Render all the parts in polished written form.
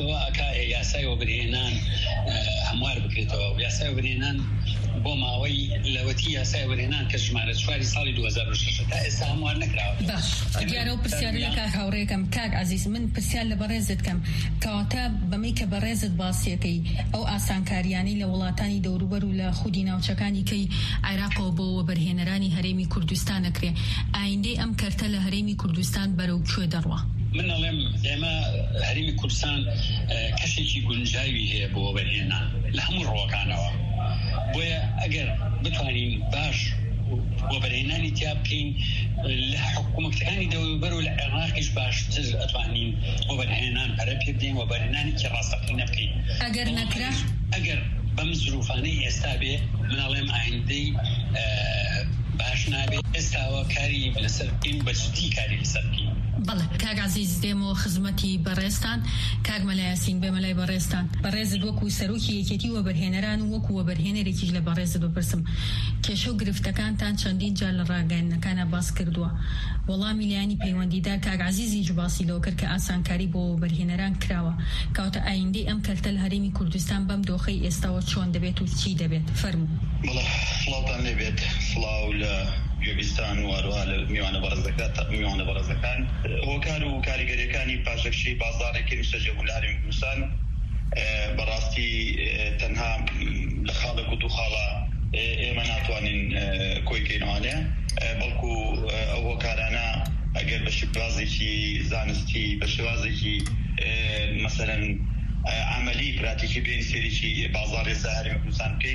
کاتەوە ئەکا یاسای وەبرهێنان هەموار بکرێتەوە یاسای وەبرهێنان بۆ ماوەی لەوەتی یاسای وەبرهێنان کە ژمارە 4 ساڵی 2006 تا ئێستا هەموار نەکراوە. باش دیارە و پرسیار لە کار هاوڕێکم کاک عزیز من پرسیار لە بەڕێزت کەم کەواتە بەمەی کە بەڕێزت باسیەکەی ئەو ئاسانکاریانی لە وڵاتانی دەوروبەر و لە خودی ناوچەکانی کەی عێراقەوە بۆ وەبەرهێنەرانی هەرێمی کوردستان نەکرێ ئایندەی ئەم کەرتە لە هەرێمی کوردستان بەرەو کوێ دەڕوا؟ من ئەڵێم ئێمە هەرێمی کوردستان کەشێکی گونجاوی هەیە بۆ وەبەرهێنان لە هەموو ڕۆکانەوە بۆیە ئەگەر بتوانین باش وەبەرهێنانی تیا بکەین لە حکوومەتەکانی دەوروبەر و لە عێراقیش باشتر ئەتوانین وەبەرهێنان پەرە پێ بدەین وەبەرهێنانی کە ڕاستەقینە بکەین. ئەگەر نەکرا ئەگەر بەم زروفانەی ئێستا بێ من ئەڵێم ئایندەی باش نابێت ئێستاوە کاری لەسەر بکەین بەجددی کاری لەسەر بکەین. بەڵێ کاک عزیز دێمەوە خزمەتی بەڕێستان کاک مەلای یاسین بێمە لای بەڕێستان بەڕێزت وەکو سەرۆکی یەکێتی وەبەرهێنەران و وەکو وەبەرهێنەرێکیش لە بەڕێزت بپرسم کێشە و گرفتەکانتان چەندین جار لە ڕاگەیاندنەکانە باس کردووە وەڵامی لایانی پەیوەندیدار کاک عزیزیش باسی لەوە کرد کە ئاسانکاری بۆ وەبەرهێنەران کراوە کەواتە ئایندەی ئەم کەرتە لە هەرێمی کوردستان بەم دۆخەی ئێستاوە چۆن دەبێت و چی دەبێت فەرموو. بەڵێ سڵاوتان لێبێت سڵاو لە گوێبیستان و هەروەها لە میوانە بەڕێزەکان هۆکار و کاریگەریەکانی پاشەکشەی بازاڕێکی نیشتەجێبوون لە هەرێمی کوردستان بەڕاستی تەنها لە خاڵێک و دوو خاڵە ئێمە ناتوانین کۆی بکەینەوانێ بەڵکو ئەو هۆکارانە ئەگەر بە شێوازێکی زانستی بە شێوازێکی مەسەلەن عملی پراتیکی بین سێریکی بازاڕی هەرێمی کوردستان بکەین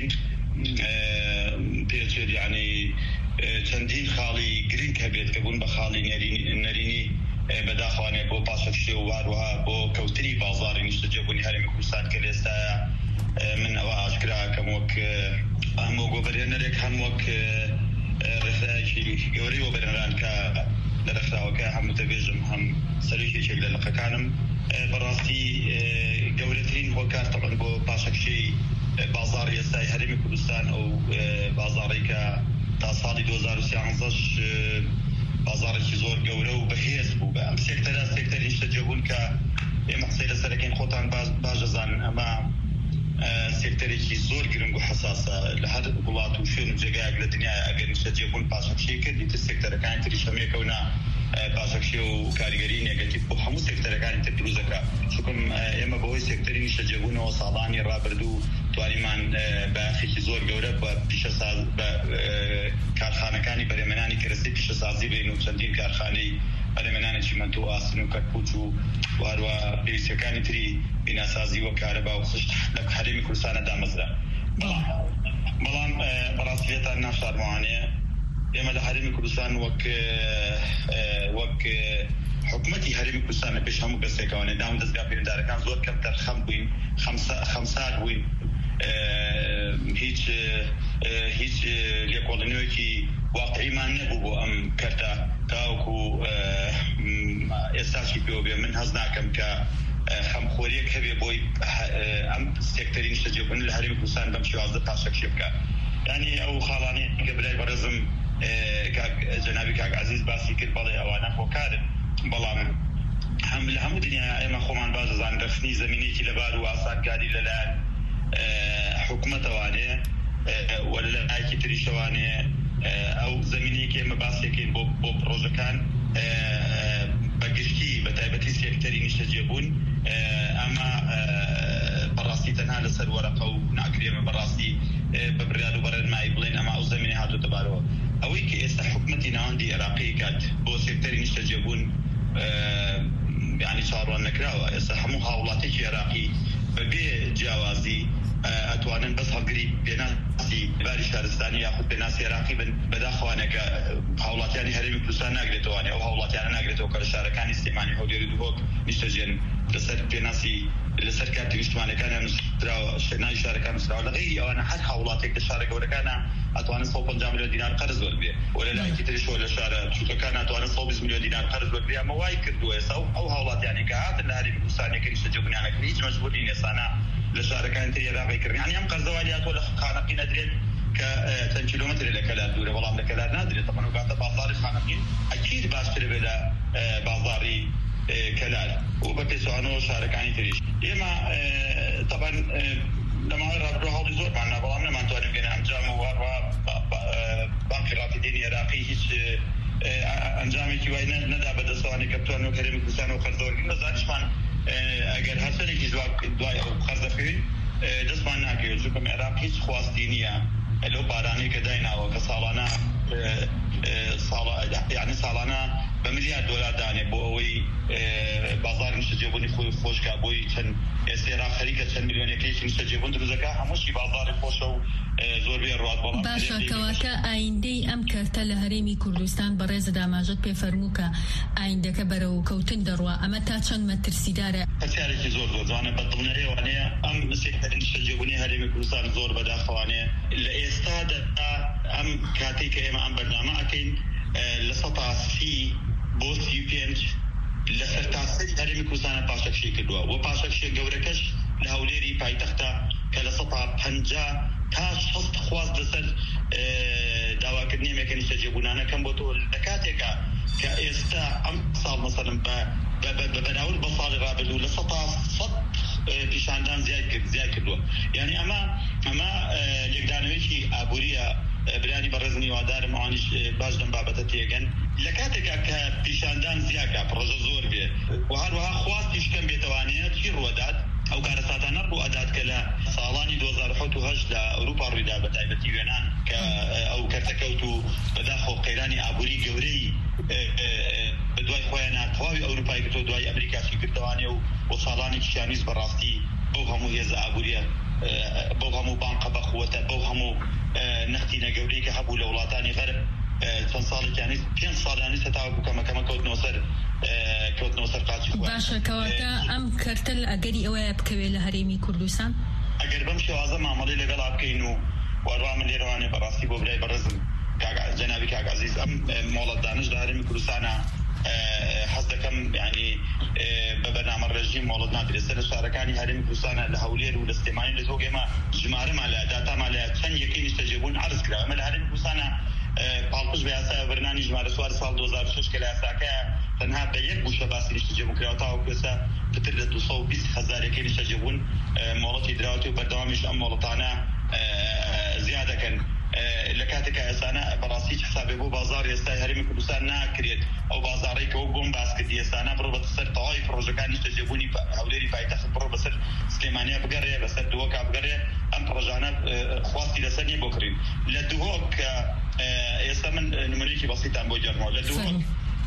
پێچێت یعنی چەندین خاڵی گرنگ هەبێت کە بوون بە خاڵی نەرینی بەداخوانێت بۆ پاشەکشێ و هەروەها بۆ کەوتنی بازاڕی نیشتەجێبوونی هەرێمی کوردستان کە ئێستایە من ئەوە ئاشکرا کەم وەک هەموو وەبەرهێنەرێک هەم وەک ڕێکخراوێکی گەورەی وەبەرهێنەران کە لە ڕێکخراوەکە هەموو دەبێژم هەم سەرۆکیێک لە لقەکانم بەڕاستی گەورەترین هۆکار تەقەن بۆ پاشەکشەی بازاڕی ئێستای هەرێمی کوردستان ئەو بازاڕی کە تا ساڵی 2013 بازارێکی زۆر گەورە و بەهێز بوو بە ئەم سێکتەرە سێکتەری نیشتەجێبوون کە ئێمە قسەی لەسەرەکەین خۆتان باش دەزانن ئەمە سێکتەرێکی زۆر گرنگ و حساسە لە هەر وڵات و شوێن و جێگایەک لە دنیای ئەگەر نیشتەجێبوون پاشەکشەی کردی تر سێکتەرەکانی تریش هەمێکەونا پاشەکشێ و کاریگەری نێگەتیڤ بۆ هەموو سێکتەرەکانی تر دروستەکە چونکە ئێمە بەهۆی سێکتەری نیشتەجێبوونەوە ساڵانی ڕابردوو توانیمان بەخێکی زۆر گەورە بە پیشەساز بە کارخانەکانی بەرهێمەنانی کەرەسەی پیشەسازی بین و چەندین کارخانەی بەرهێمەنانی چیمەنتۆ و ئاسن و کەرکوچ و هەروەها پێویستیەکانی تری بیناسازی وە کارەبا و خشت لە هەرێمی کوردستانە دامەزرا. بەڵام بەڕاستی لێتان ناشارمەوانەیە ئێمە لە هەرێمی کوردستان وەک حکومەتی هەرێمی کوردستان لە پێش هەموو بەسێکەوانێ دام دەستگا بریندارەکان زۆر کەم تەرخەم بووین خەمسار بووین هیچ لێکۆڵینەوەیەکی واقعیمان نەبوو بۆ ئەم کەرتە تاوەکو ئێستاشی پێوە بێ من هەز ناکەم کە خەمخۆریەک هەبێ بۆی ئەم سێکتەری نیشتەجێبوون لە هەرێمی کوردستان بەم شێوازە پاشەکشێ بکە یعنی ئەو خاڵانەی کە برای بەڕێزم جەنابی کاک عزیز باسی کرد بەڵێ ئەوانە هۆکارن بەڵام لە هەموو دنیا ئێمە خۆمان باش دەزانین رەخنی زەمینەیەکی لەبار و ئاسانکاری لەلایەن حکوومەتەوانەیە وە لەلایەکی تریشەوانەیە ئەو زەمینەیەکی ئێمە باسیەکەین بۆ پرۆژەکان بەگشتی بە تایبەتی سێکتەری نیشتەجێبوون ئەمە بەڕاستی تەنها لەسەر وەرەقە و ناکرێمە بەڕاستی بە بڕیار و بەڕێنمایی بڵێن ئەمە ئەو زەمینەی هاتووەتە بارەوە ئەوەی کە ئێستا حکوومەتی ناوەندی عێراقی کات بۆ سێکتەری نیشتەجێبوون یعنی چاڕوان نەکراوە ئێستا هەموو هاوڵاتێکی عێراقی بەبێ جیاوازی ئەتوانن بەس هەڵگری پێناسی باری شارستانی یاخود پێناسی عێراقی بن بەداخوانەکە هاوڵاتیانی هەرێمی کوردستان ناگرێتەوەوانێ ئەو هاوڵاتیانە ناگرێتەوە کە لە شارەکانی سلێمانی هەولێر و دووهۆک نیشتەجێن لەسەر پێناسی لەسەر کارتی نیشتمانەکانیان نووسراوە شوێناوی شارەکان نووسراوە لە غەیری ئەوانە هەر هاوڵاتێک لە شارە گەورەکانە ئەتوانن 150 ملیۆن دینار قەرز وەربێ و لەلایەکی تریشەوە لە شارە بچووکەکان ئەتوانن 120 ملیۆن دینار قەرز وەربێ ئەمە وای کردووە ئێستا ئەو هاوڵاتیانی کە هاتن لە هەرێمی کوردستانێکە نیشتەجێبوونیانەکرد هیچ مەجبوری ئێسانە لە شارەکانی تری عێراقی کردن یعنی ئەم قەرزەوانی هاتووە لە خانەقی نەدرێت کە چەند کیلۆمەتر لە کەلار دوورە بەڵام لە کەلار نادرێت تەمەن و کاتە بازاڕی خانەقین ئەکید باشترە بێ لە بازاڕی کەلار و بە پێچوانەوە شارەکانی تریش ئێمە ئەنجامێکی وای نەدا بەدەستەوانی کە بتوانەوە هەرێمی کوردستان و قەرزەوەرگین بە زانیشمان ئەگەر هەرچەندێکی دوای ئەو قەرزەکەوین دەستمان ناکەوێت چونکە عێراق هیچ خواستی نییە لەو بارانەی کە دایناوە کە ساڵانە بە ملیار دۆلار دانێ بۆ ئەوەی بازار نیشتەجێبوونی خۆی خۆشکا بۆی چەند ئێستا خەریکە چەند میلیۆنێکەیەکی نیشتەجێبوون دروستەکە هەمووشی بازاری خۆشە و زۆربەی ڕات بەڵام باشە کەواتە ئایندەی ئەم کەرتە لە هەرێمی کوردستان بەڕێزە داماژت پێ فەرموو کە ئایندەکە بەرەو کەوتن دەڕوا ئەمە تا چەند مەترسیدارە؟ پرسیارێکی زۆر جوانە بەدڵنەوەیە ئەم نیشتەجێبوونی هەرێمی کوردستان زۆر بەداخەوانەیە لە ئێستادا ئەم کاتێک کە ئێمە ئەم بەرنامە ئەکەین لە 130 بۆ 35 لە سەرتاسەری هەرێمی کوردستانە پاشەکشی کردووە و پاشەکشی گەورەکەش لە هەولێری پایتەختە کە لە 150 تا 60 خواست لەسەر داواکردنی ئەمێکە نیشتەجێبوونانە کەم بۆ تۆ لە کاتێکە کە ئێستا ئەم ساڵ مەسەڵەن بەراورد بە ساڵی ڕابردوو لە 100 پیشاندان زیاد کردووە. یعنی ئەمە لێکدانەوەیکی ئابووریە برانی بەڕێزم هیوادارم ئەوانیش باش دەم بابەتە تێگەن لە کاتێکا کە پیشاندان زیاکە پرۆژە زۆر بێ و هەروەها خواستی شکەم بێتەوانەیە چی ڕوەدات ئەو کارەساتانە ڕوو ئەدات کە لە ساڵانی 2008 لە ئەوروپا ڕوویدا بە تایبەتی وێنان کە ئەو کەرتەکەوت و بەداخۆ قەیرانی ئابووری گەورەی بەدوای خۆیان تەواوی ئەوروپای کردەوە دوای ئەمریکاسی کردوانێ و ساڵانی کیشانیز بەڕاستی بەو هەموو هێزە ئابووریە بەو هەموو بانقە بەخوەتە بەو هەموو نەختینە گەورەی کە هەبوو لە وڵاتانی غەرب چەند ساڵێکیانی 5 ساڵانی سەتاوەکو کەمەکەمە کەوتنەوە سەر قاچی خۆیان. باشە کەواتە ئەم کەرتە ئەگەری ئەوەیە بکەوێت لە هەرێمی کوردستان ئەگەر بەم شێوازە مامەڵەی لەگەڵا بکەین و وەڕوا من لێرەوانێ بەڕاستی بۆ برای بەڕێزم جەنابی کاک عەزیز ئەم مۆڵەت دانش لە هەرێمی کوردستانە حەز دەکەم یعنی بە بەرنامە ڕێژیم مۆڵەت نادرێت سەر شارەکانی هەرێمی کوردستانە لە هەولێر و لە سلێمانی لە تۆ ئێمە ژمارەمان لە داتامان لە چەند یەکەی نیشتەجێبوون عەرز کرا ئەمە لە هەرێمی کوردستانە پاڵپش بە یاسا بەرنانی ژمارە سوار ساڵ 2006 کە لە یاساکەیە تەنها بە یەک بوشە باسی نیشتەجێبوون کراوە تاوەکو ئێستا پتر لە 220,000 یەکەی نیشتەجێبوون مۆڵەتی دراوەتی و بەردەوامیش ئەم مۆڵەتانە زیاد دەکەن لە کاتێکە ئێستانە بەڕاستی حسابێ بۆ بازاری ئێستای هەرێمی کوردستان ناکرێت ئەو بازاڕی کە ئەو بۆم باس کردی ئێستانە بڕۆ بەسەر تەواوی پرۆژەکانی نیشتەجێبوونی هەولێری پایتەخت بڕۆ بەسەر سلێمانیا بگەڕێ بەسەر دووەکا بگەڕێ ئەم پرۆژانە خواستی لەسەر نیە بۆ کڕین لە دووهۆک کە ئێستا من نمونەیەکی بەسیتان بۆ جەرمەوە لە دووهۆک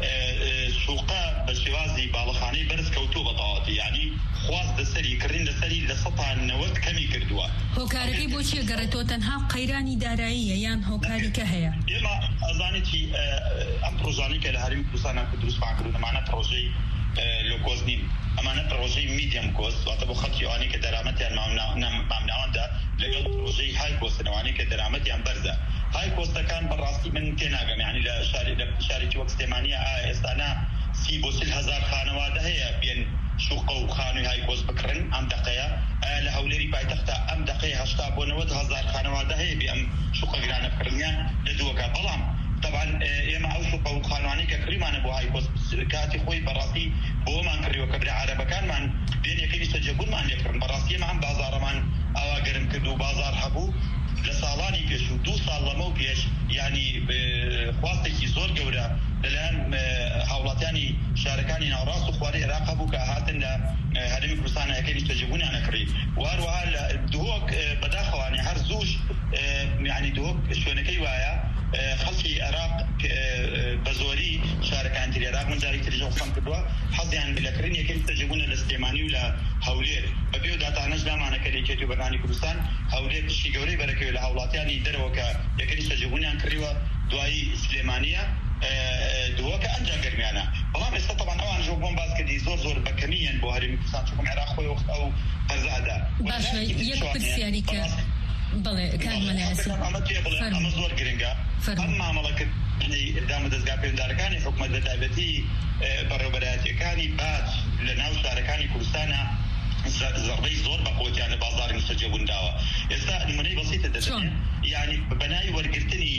سوقا بە شێوازی باڵەخانەی بەرز کەوتووە بە تەواوەتی یعنی خواست لەسەری کڕین لەسەری لە 190 کەمی کردووە. هۆکارەکەی بۆچی گەڕێتەوە تەنها قەیرانی داراییە یان هۆکاریکە هەیە؟ ئێمە ئەزانێتی ئەم پرۆژانەی کە لە هەرێمی کوردستانە دروستمان کردوون ئەمانە پرۆژەی لۆکۆز نین ئەمانە پرۆژەی میدیەم کۆست واتە بۆ خەڵکی ئەوانەی کە دەرامەتیان مامناوەندا لەگەڵ پرۆژەی های کۆستن ئەوانەی کە دەرامەتیان بەرزە. های کۆستەکان بەڕاستی من تێناگەم یعنی لە شارێکی وەک سلێمانیە ئێستانە 30 بۆ 40,000 خانەوادە هەیە بێن سوقە و خانووی های کۆست بکڕن ئەم دەقەیە لە هەولێری پایتەختە ئەم دەقەی 80 بۆ 90,000 خانەوادە هەیە بێ ئەم سوقە گرانە بکڕنیان لە دووەکە بەڵام طبعا ئێمە ئەو سوقە و خانوانەی کە کڕیمانە بۆ های کۆست کاتی خۆی بەڕاستی بۆمان کڕیوە کە برا عەرەبەکانمان بێن یەکەی نیشتەجێبوونمان لێکڕن بەڕاستی ئێمە ئەم بازاڕەمان ئاوا گەرم کرد و بازار هەبوو لە ساڵانی پێش و 2 ساڵ لەمە و پێش یعنی خواستێکی زۆر گەورە لەلایەن هاوڵاتیانی شارەکانی ناوڕاست و خوارەی عێراق هەبوو کە هاتن لە هەرێمی کوردستانە یەکەی نیشتەجێبوونیان نەکڕی و هەروەها لە دووەک بەداخەوانێ هەر زووش یعنی دووەک شوێنەکەی وایە خەڵکی عێراق بە زۆری شارەکانی تری عێراق من جارێکی تریش قسەم کردووە حەزیان لەکردن یەکەی نیشتەجێبوونە لە سلێمانی و لە هەولێر بەبێ و داتانەش دامانەکە لێکێتی و بەرنانی کوردستان هەولێر پشتی گەورەی بەرەکەوێت لە هاوڵاتیانی دەرەوە کە یەکەی نیشتەجێبوونیان کڕیوە دوایی سلێمانیە دووەکە ئەنجا گەرمیانە بەڵام ئێستا طبعا ئەوان ژۆ بۆم باس کردی زۆر بەکەمیان بۆ هەرێمی کوردستان چونکە عێراق خۆی وەخت ئەو قەرزەدا باشە یەک پرسیاری کە بەڵێ کارمەلایەسی ئەمە زۆر گرنگە ئەم مامەڵەکردنی ئەقدام و دەستگا پەیوەنددارەکانی حکومەت بە تایبەتی بەڕێوەبەرایەتیەکانی باج لە ناو شارەکانی کوردستانە زەڕبەی زۆر بە قوتیان لە بازاری نیشتەجێبوون داوە ئێستا نمونەی بەسیتە دەدەن یعنی بەناوی وەرگرتنی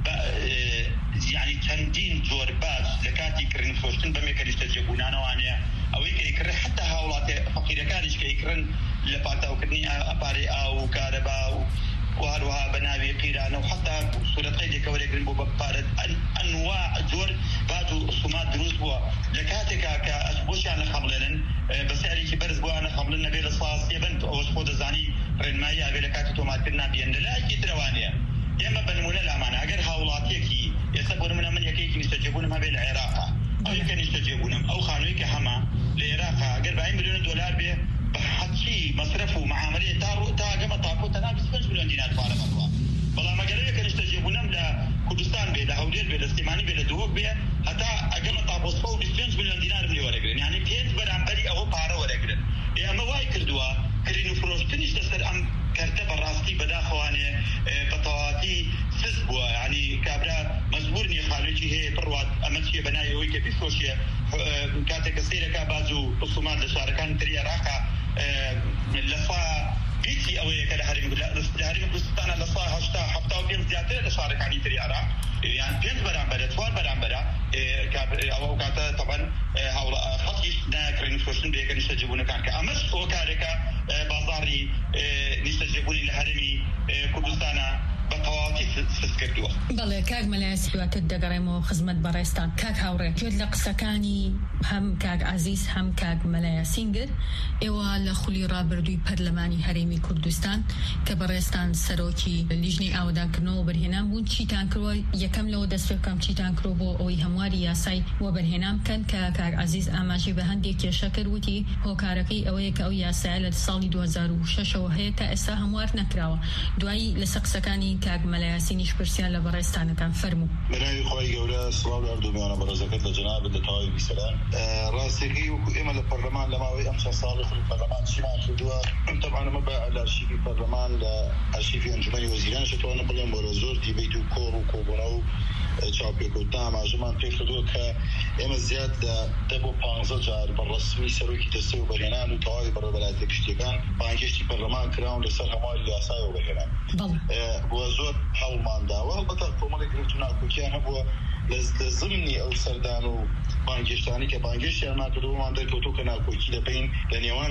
یعنی چەندین جۆر باج لە کاتی کردن فرۆشتن بەمێکە نیشتەجێبوونانەوانەیە ئەوەی کە ئیکڕێ حتا هاوڵاتە فەقیرەکانیش کە ئیکڕن لە پاتاوکردنی ئەپارەی ئاو و کارەبا و وهروها بناوي قيرانه وحتى صورة قيد كوريكرين ببارد أنواع جور بعض الصمات دروس بوا لكاتك كأسبوش يعني خملن بس عليك برز بوا أنا خملن بيل الصاص يبنت أو سخود الزاني رنمايا بيل كاتو ما كنا بين لا أكيد روانية يما بنمونا الأمانة أجر هاولاتيكي يسبون من يكيك نستجيبون ما بين العراق أو يمكن يستجيبون أو خانويك حما للعراق أجر $40 مليون به بحكي مصرفه معاملية تاجم طاقو تنافس 5 مليون دينار فارغ الله والله ما قالوا لك نستجيبون لكردستان به لهودير به لاستيماني به لدوق به حتى أجمع طاقو 5 مليون دينار من ورقرن يعني بيت برامبري أو بارا ورقرن يا ما واي كردوا كرينو فروشتنيش تسر أم كرتب الراستي بدا خوانه بطواتي سسبوا يعني كابرا مزبورني خالوجي هي بروات أمشي بناي ويك بيسوشيا كاتك كثيرة كابازو الصومال لشاركان تري راكا لصا بيتي أوي كده هريم كردستان لصا هشتا حفتا وبين زيادة لشاركاني تري راك يعني بينت برامبرة توار برامبرة أو كاتا طبعا هؤلاء خطيش ناكرين فوشن بيكن يستجيبون كان كأمس هو كاركا بازاري نستجيبون لهرمي كردستان بطواتي سسكردوا بله كاغ ملاس حوات الدقريمو خزمت بريستان كاغ هاوري جود لقسكاني هم كاغ عزيز هم كاغ ملاياسينجر ايوا لخولي رابردوي برلماني هرمي كردستان كبريستان سروكي لجني آودان كرنو برهنام بون چی تانکرو یکم لو دست فکرم چی تانکرو بو اوی همواری یاسای و برهنام کن كاغ عزيز اماشي بهندي كي شكر وتي هو كاركي اوي كاو ياسای لسالي 2006 وهي تا اسا هموار نکراوه دوای لسقسکانی كاغ ملاياسينيش برسيان لبرستان كان فرمو مناي خوي جولا صلاة عبدو ميانا برزاكت لجناب الدتاوي بسلام راسيكي وكو إما البرلمان لما وي أمسا صالح البرلمان شما خدوا طبعا ما بقى الأرشيفي البرلمان لأرشيفي أنجماني وزيران شتوانا بلين برزور دي بيتو كورو كوبوناو چاپی کوتام آجمان فکر دو که اما زیاد دبو 15 جار بالرسمی سروکی دسته و برهنان و تاوی برای ولایت پشتیگان بانگشتی پرلمان کراون لسر همای لیاسای و برهنان بو زور حول ماندا و البته کومالی گرفتونا کوکیان هبو لزمنی او سردانو بانگشتانی که بانگشتی اما کدو مانده کتو کنا کوکی لبین لنیوان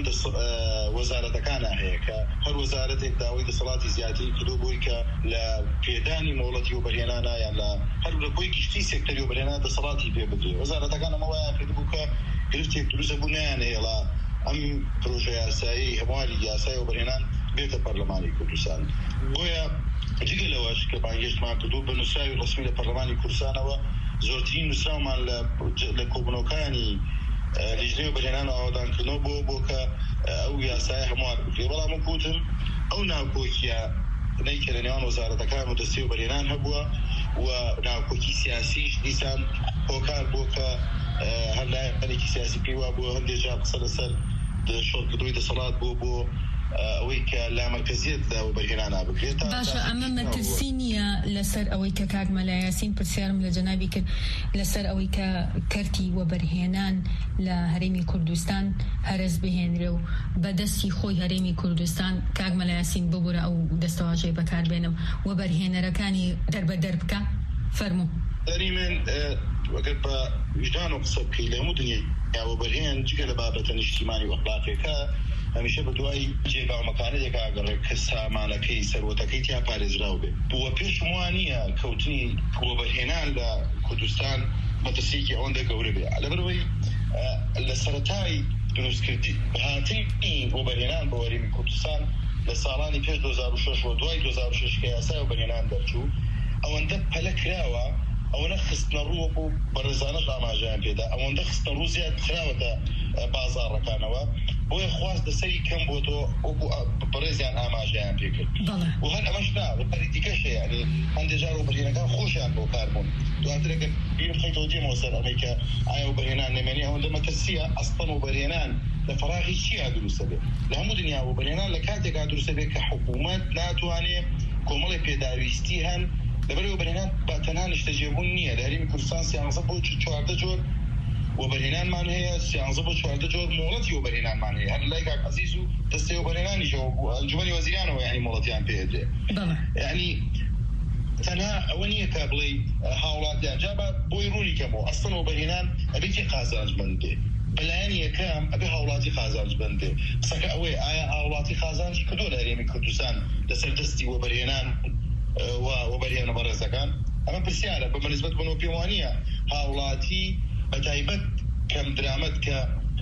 وزارتکان هەیە کە هەر وەزارەتێک داوای دەسەڵاتی زیاتری کردو بووی کە لە پێدانی مۆڵەتی و بەرهێنانە یان لە هەر لە بۆی گشتی سێکتەری و بەرهێنان دەسەڵاتی پێ بدرێت وەزارەتەکان ئەمەوایان کردبوو کە گرفتێک دروستە بوو نەیانهێڵا ئەم پرۆژە یاسایی هەمواری یاسای و بەرهێنان بێتە پەرلەمانی کوردستان بۆیە جگە لەوەش کە بانگشتمان کردو بە نووسراوی ڕسمی لە پەرلەمانی کوردستانەوە زۆرترین نووسراومان لە کۆبنەوەکانی لیژنەی و بەرهێنان و ئاوادانکردنەوە بۆ کە ئەو یاسای هەموار بکرێت بەڵام وەکوتم ئەو ناوکۆکیە نەیکە لە نێوان وەزارەتەکان و دەستەی و بەرهێنان هەبووە و ناوکۆکی سیاسیش دیسان هۆکار بۆ کە هەر لایەنێکی سیاسی پێی وا بووە هەندێک جار قسە لەسەر شۆڕکردنەوەی دەسەڵات بۆ ئەوەی کە لا مەرکەزیەتدا و بەرهێنانە بکرێت باشە ئەمە مەترسی نییە لەسەر ئەوەی کە کاک مەلایاسین پرسیارم لە جەنابی کرد لەسەر ئەوەی کە کەرتی وەبەرهێنان لە هەرێمی کوردستان هەرس بهێنرێ و بەدەستی خۆی هەرێمی کوردستان کاک مەلایاسین ببورە ئەو دەستەواژەی بەکاربێنم وەبەرهێنەرەکانی دەربەدەر بکە فەرموو دەری من وەگەر بە وجدان و قسە بکەی لە هەموو دنیا وەبەرهێن جگە لە بابەتە نیشتیمانی و ئەخلاقیەکە هەمیشە بە دوای جێگاڵمەکانەیەک ئاگەڕێ کە سامانەکەی سەرۆتەکەی تیا پارێزراو بێت بووە پێشم وانە کەوتنی وەبەرهێنان لە کوردستان مەترسیەکی ئەوەندە گەورە بێ لەبەرەوەی لە سەرەتای دروستکردی هاتنی وەبەرهێنان بە وەرێمی کوردستان لە ساڵانی پێش 2006 و دوای 2006 کە یاسای وەبەرهێنان دەرچوو ئەوەندە پەلە کراوە ئەوەنە خستنە ڕوو وەکو بەڕێزانەش ئاماژەیان پێدا ئەوەندە خستنە ڕوو زیاد کراوەتە بازاڕەکانەوە بۆیە خواست دەسەری کەم بۆ تۆ وەکو بەڕێزیان ئاماژەیان پێکرد و هەر ئەمەش نا بەپەری دیکەشە یعنی هەندێک جار وەبەرهێنەکان خۆشیان بۆ کار بوون دواترەکە بیر بخەیتەوە دێمەوە سەر ئەمەی کە ئایا وەبەرهێنان نەمێنی ئەوەندە مەترسیە ئەسڵەن وەبەرهێنان لە فەراغی چیا دروستە بێت لە هەموو دنیا وەبەرهێنان لە کاتێکا دروستە بێت کە حکوومەت ناتوانێت کۆمەڵی پێداویستی هەن لەبەر وەبەرهێنان بە تەنها نیشتەجێبوون نییە لە هەرێمی کوردستان 13 بۆ 14 جۆر وەبەرهێنانمان هەیە 13 بۆ 14 جۆر مۆڵەتی وەبەرهێنانمان هەیە هەر لای کاک عەزیز و دەستەی وەبەرهێنانیشەوە ئەنجومەنی وەزیرانەوە یعنی مۆڵەتیان پێدرێ یعنی تەنها ئەوە نییە کە بڵێ هاوڵاتیان جا بۆی ڕوونی کەمەوە ئەسڵەن وەبەرهێنان ئەبێتی قازانجمەند بێ بەلایەن یەکەم ئەبێ هاوڵاتی قازانج بندێ قسەکە ئەوەیە ئایا هاوڵاتی قازانجی کردووە لە هەرێمی کوردستان لەسەر دەستی وەبەرهێنان و وەبەرهێنە بەڕێزەکان ئەمە پرسیارە بە نسبەت بنەوە پێم وانییە هاوڵاتی بەتایبەت کەم درامەت کە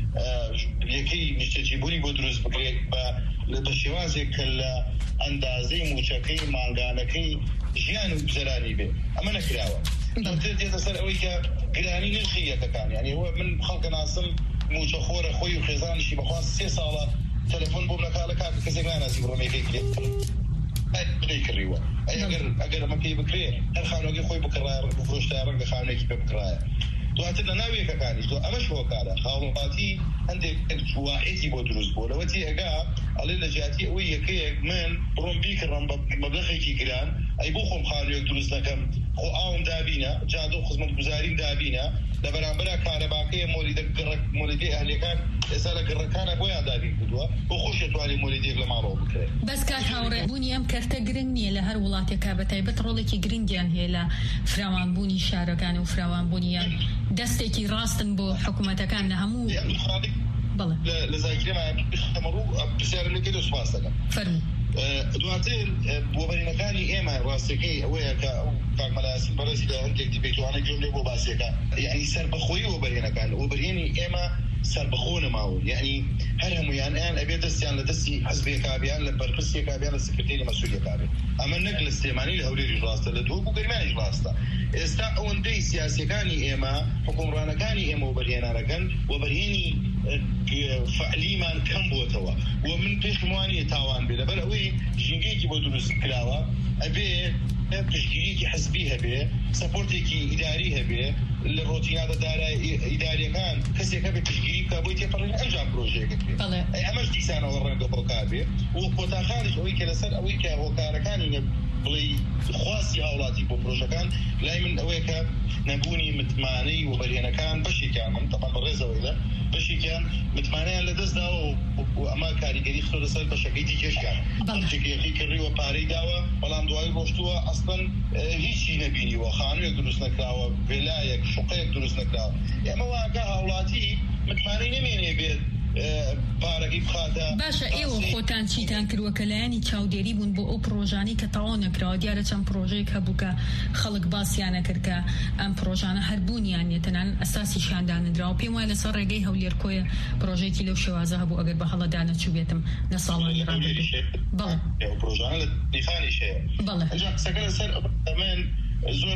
یەکەی نیشتەجیبوونی بۆ دروست بکرێت بە شێوازێک کە لە ئەندازەی موچەکەی ماگانەکەی ژیان و گوزەرانی بێ ئەمە نەکراوە دێتە سەر ئەوەی کە گرانی نرخی یەکەکان یعنی ئەوە من خەڵکە ناسم موچە خۆرە خۆی و خێزانیشی بەخواست 3 ساڵە تەلەفۆن بۆ نەکالە کاکە کەسێک ناناسی بڕۆمێکەی کرێت کڕیوە ئەگەر ئەمە پێی بکرێ هەر خانۆکی خۆی بفرۆشتای ڕەنگە خانێکی پێ بکڕایە دواتر لە ناوێکەکانی تۆ ئەمەش هۆکارە هاوڵاتی هەندێک واعێتی بۆ دروست بۆ لەوەتی ئەگا ئەڵێ لە جیاتی ئەوەی یەکەیەک من بڕۆم بیکڕم بە مەبلەغێکی گران ئەی بۆ خۆم خانوێک دروست دەکەم خۆ ئاوم دابینە جادە و خزمەت گوزاریم دابینە لە بەرامبەرە کارەباکەیە مۆلیدەی ئەهلەکان ئێستا لە گڕەکانە بۆیان دابین کردووە بۆ خۆش دەتوانێت مۆلیدێک لە ماڵەوە بکرێت بەس کات هاوڕێبوونی ئەم کەرتە گرنگ نییە لە هەر وڵاتێکا بەتایبەت ڕۆڵێکی گرنگیان هەیە لە فراوانبوونی شارەکان و فراوانبوونیان دەستێکی ڕاستن بۆ حکوومەتەکان لە هەموو لە زاکرێمان ئەمەڕوو پرسیارەکەی دۆ سوپاس دەکەم فەرموو دواتر وەبەرهێنەکانی ئێمە ڕاستەکەی ئەوەیە کە کاکمەلایەسین بەڕێزی لە هەندێک دیبێتوانە گوێم لێ بۆ باسیەکە یعنی سەربەخۆیی وەبەرهێنەکان وەبەرهێنی ئێمە سەربەخۆ نەماون یعنی هەر هەمویان ئەیان ئەبێ دەستیان لە دەستی حزبێکا بیان لە بەرپرسێکا بیان لە سکرتێری مەسئولیەکا بێت ئەمە نەک لە سلێمانی لە هەولێری ڕاستە لە دووە بوو گەرمانیش ڕاستە ئێستا ئەوەندەی سیاسیەکانی ئێمە حکومڕانەکانی ئێمە وەبەرهێنانەکەن وەبەرهێنی فعلیمان کەم بۆتەوە و من پێشم وانیە تاوان بێ لەبەر ئەوەی ژینگەیەکی بۆ دروست کراوە ئەبێ پشتگیریکی حزبی هەبێ سەپۆرتێکی ئیداری هەبێ لە ڕۆتینادە ئیداریەکان کەسێک هەبێ پشتگیری بکە بۆی تێپەڕێن ئەنجام پرۆژەیەکت بێ ئەمەش دیسانەوە ڕەنگە بۆکار بێ و کۆتاخانیش ئەوەی کە لەسەر ئەوەی کە هۆکارەکانی بڵێ خواستی هاوڵاتی بۆ پرۆژەکان لای من ئەوەیە کە نەبوونی متمانەی وەبەرهێنەکان بەشێکیان من تەمان بەڕێزەوەی لە بەشێکیان متمانەیان لە دەستداوە و ئەمە کاریگەری خۆ لەسەر بەشەکەی دیکەشیان شتێکی کڕیوە پارەی داوە بەڵام دوای ڕۆشتووە ئەسڵەن هیچی نەبینیوە خانوویەک دروست نەکراوە وێلایەک شوقەیەک دروست نەکراوە ئێمە واکە هاوڵاتی متمانەی نەمێنێ بێت پارەکەی بخاتە باشە ئێوە خۆتان چیتان کردووە کە لایەنی چاودێری بوون بۆ ئەو پرۆژانەی کە تەواو نەکراوە دیارە چەند پرۆژەیەک هەبوو کە خەڵک باسییانە کرد کە ئەم پرۆژانە هەر بوونیان نیە تەنان ئەساسیشیان دانەدراوە پێم وایە لەسەر ڕێگەی هەولێرکۆیە پرۆژێکی لەو شێوازە هەبوو ئەگەر بە هەڵەدا نەچوو بێتم لە ساڵانی ڕابردوو بەڵێ پرۆژانە لە دیفانیش هەیە بەڵێ قسەکە لەسەر ئەمن زۆر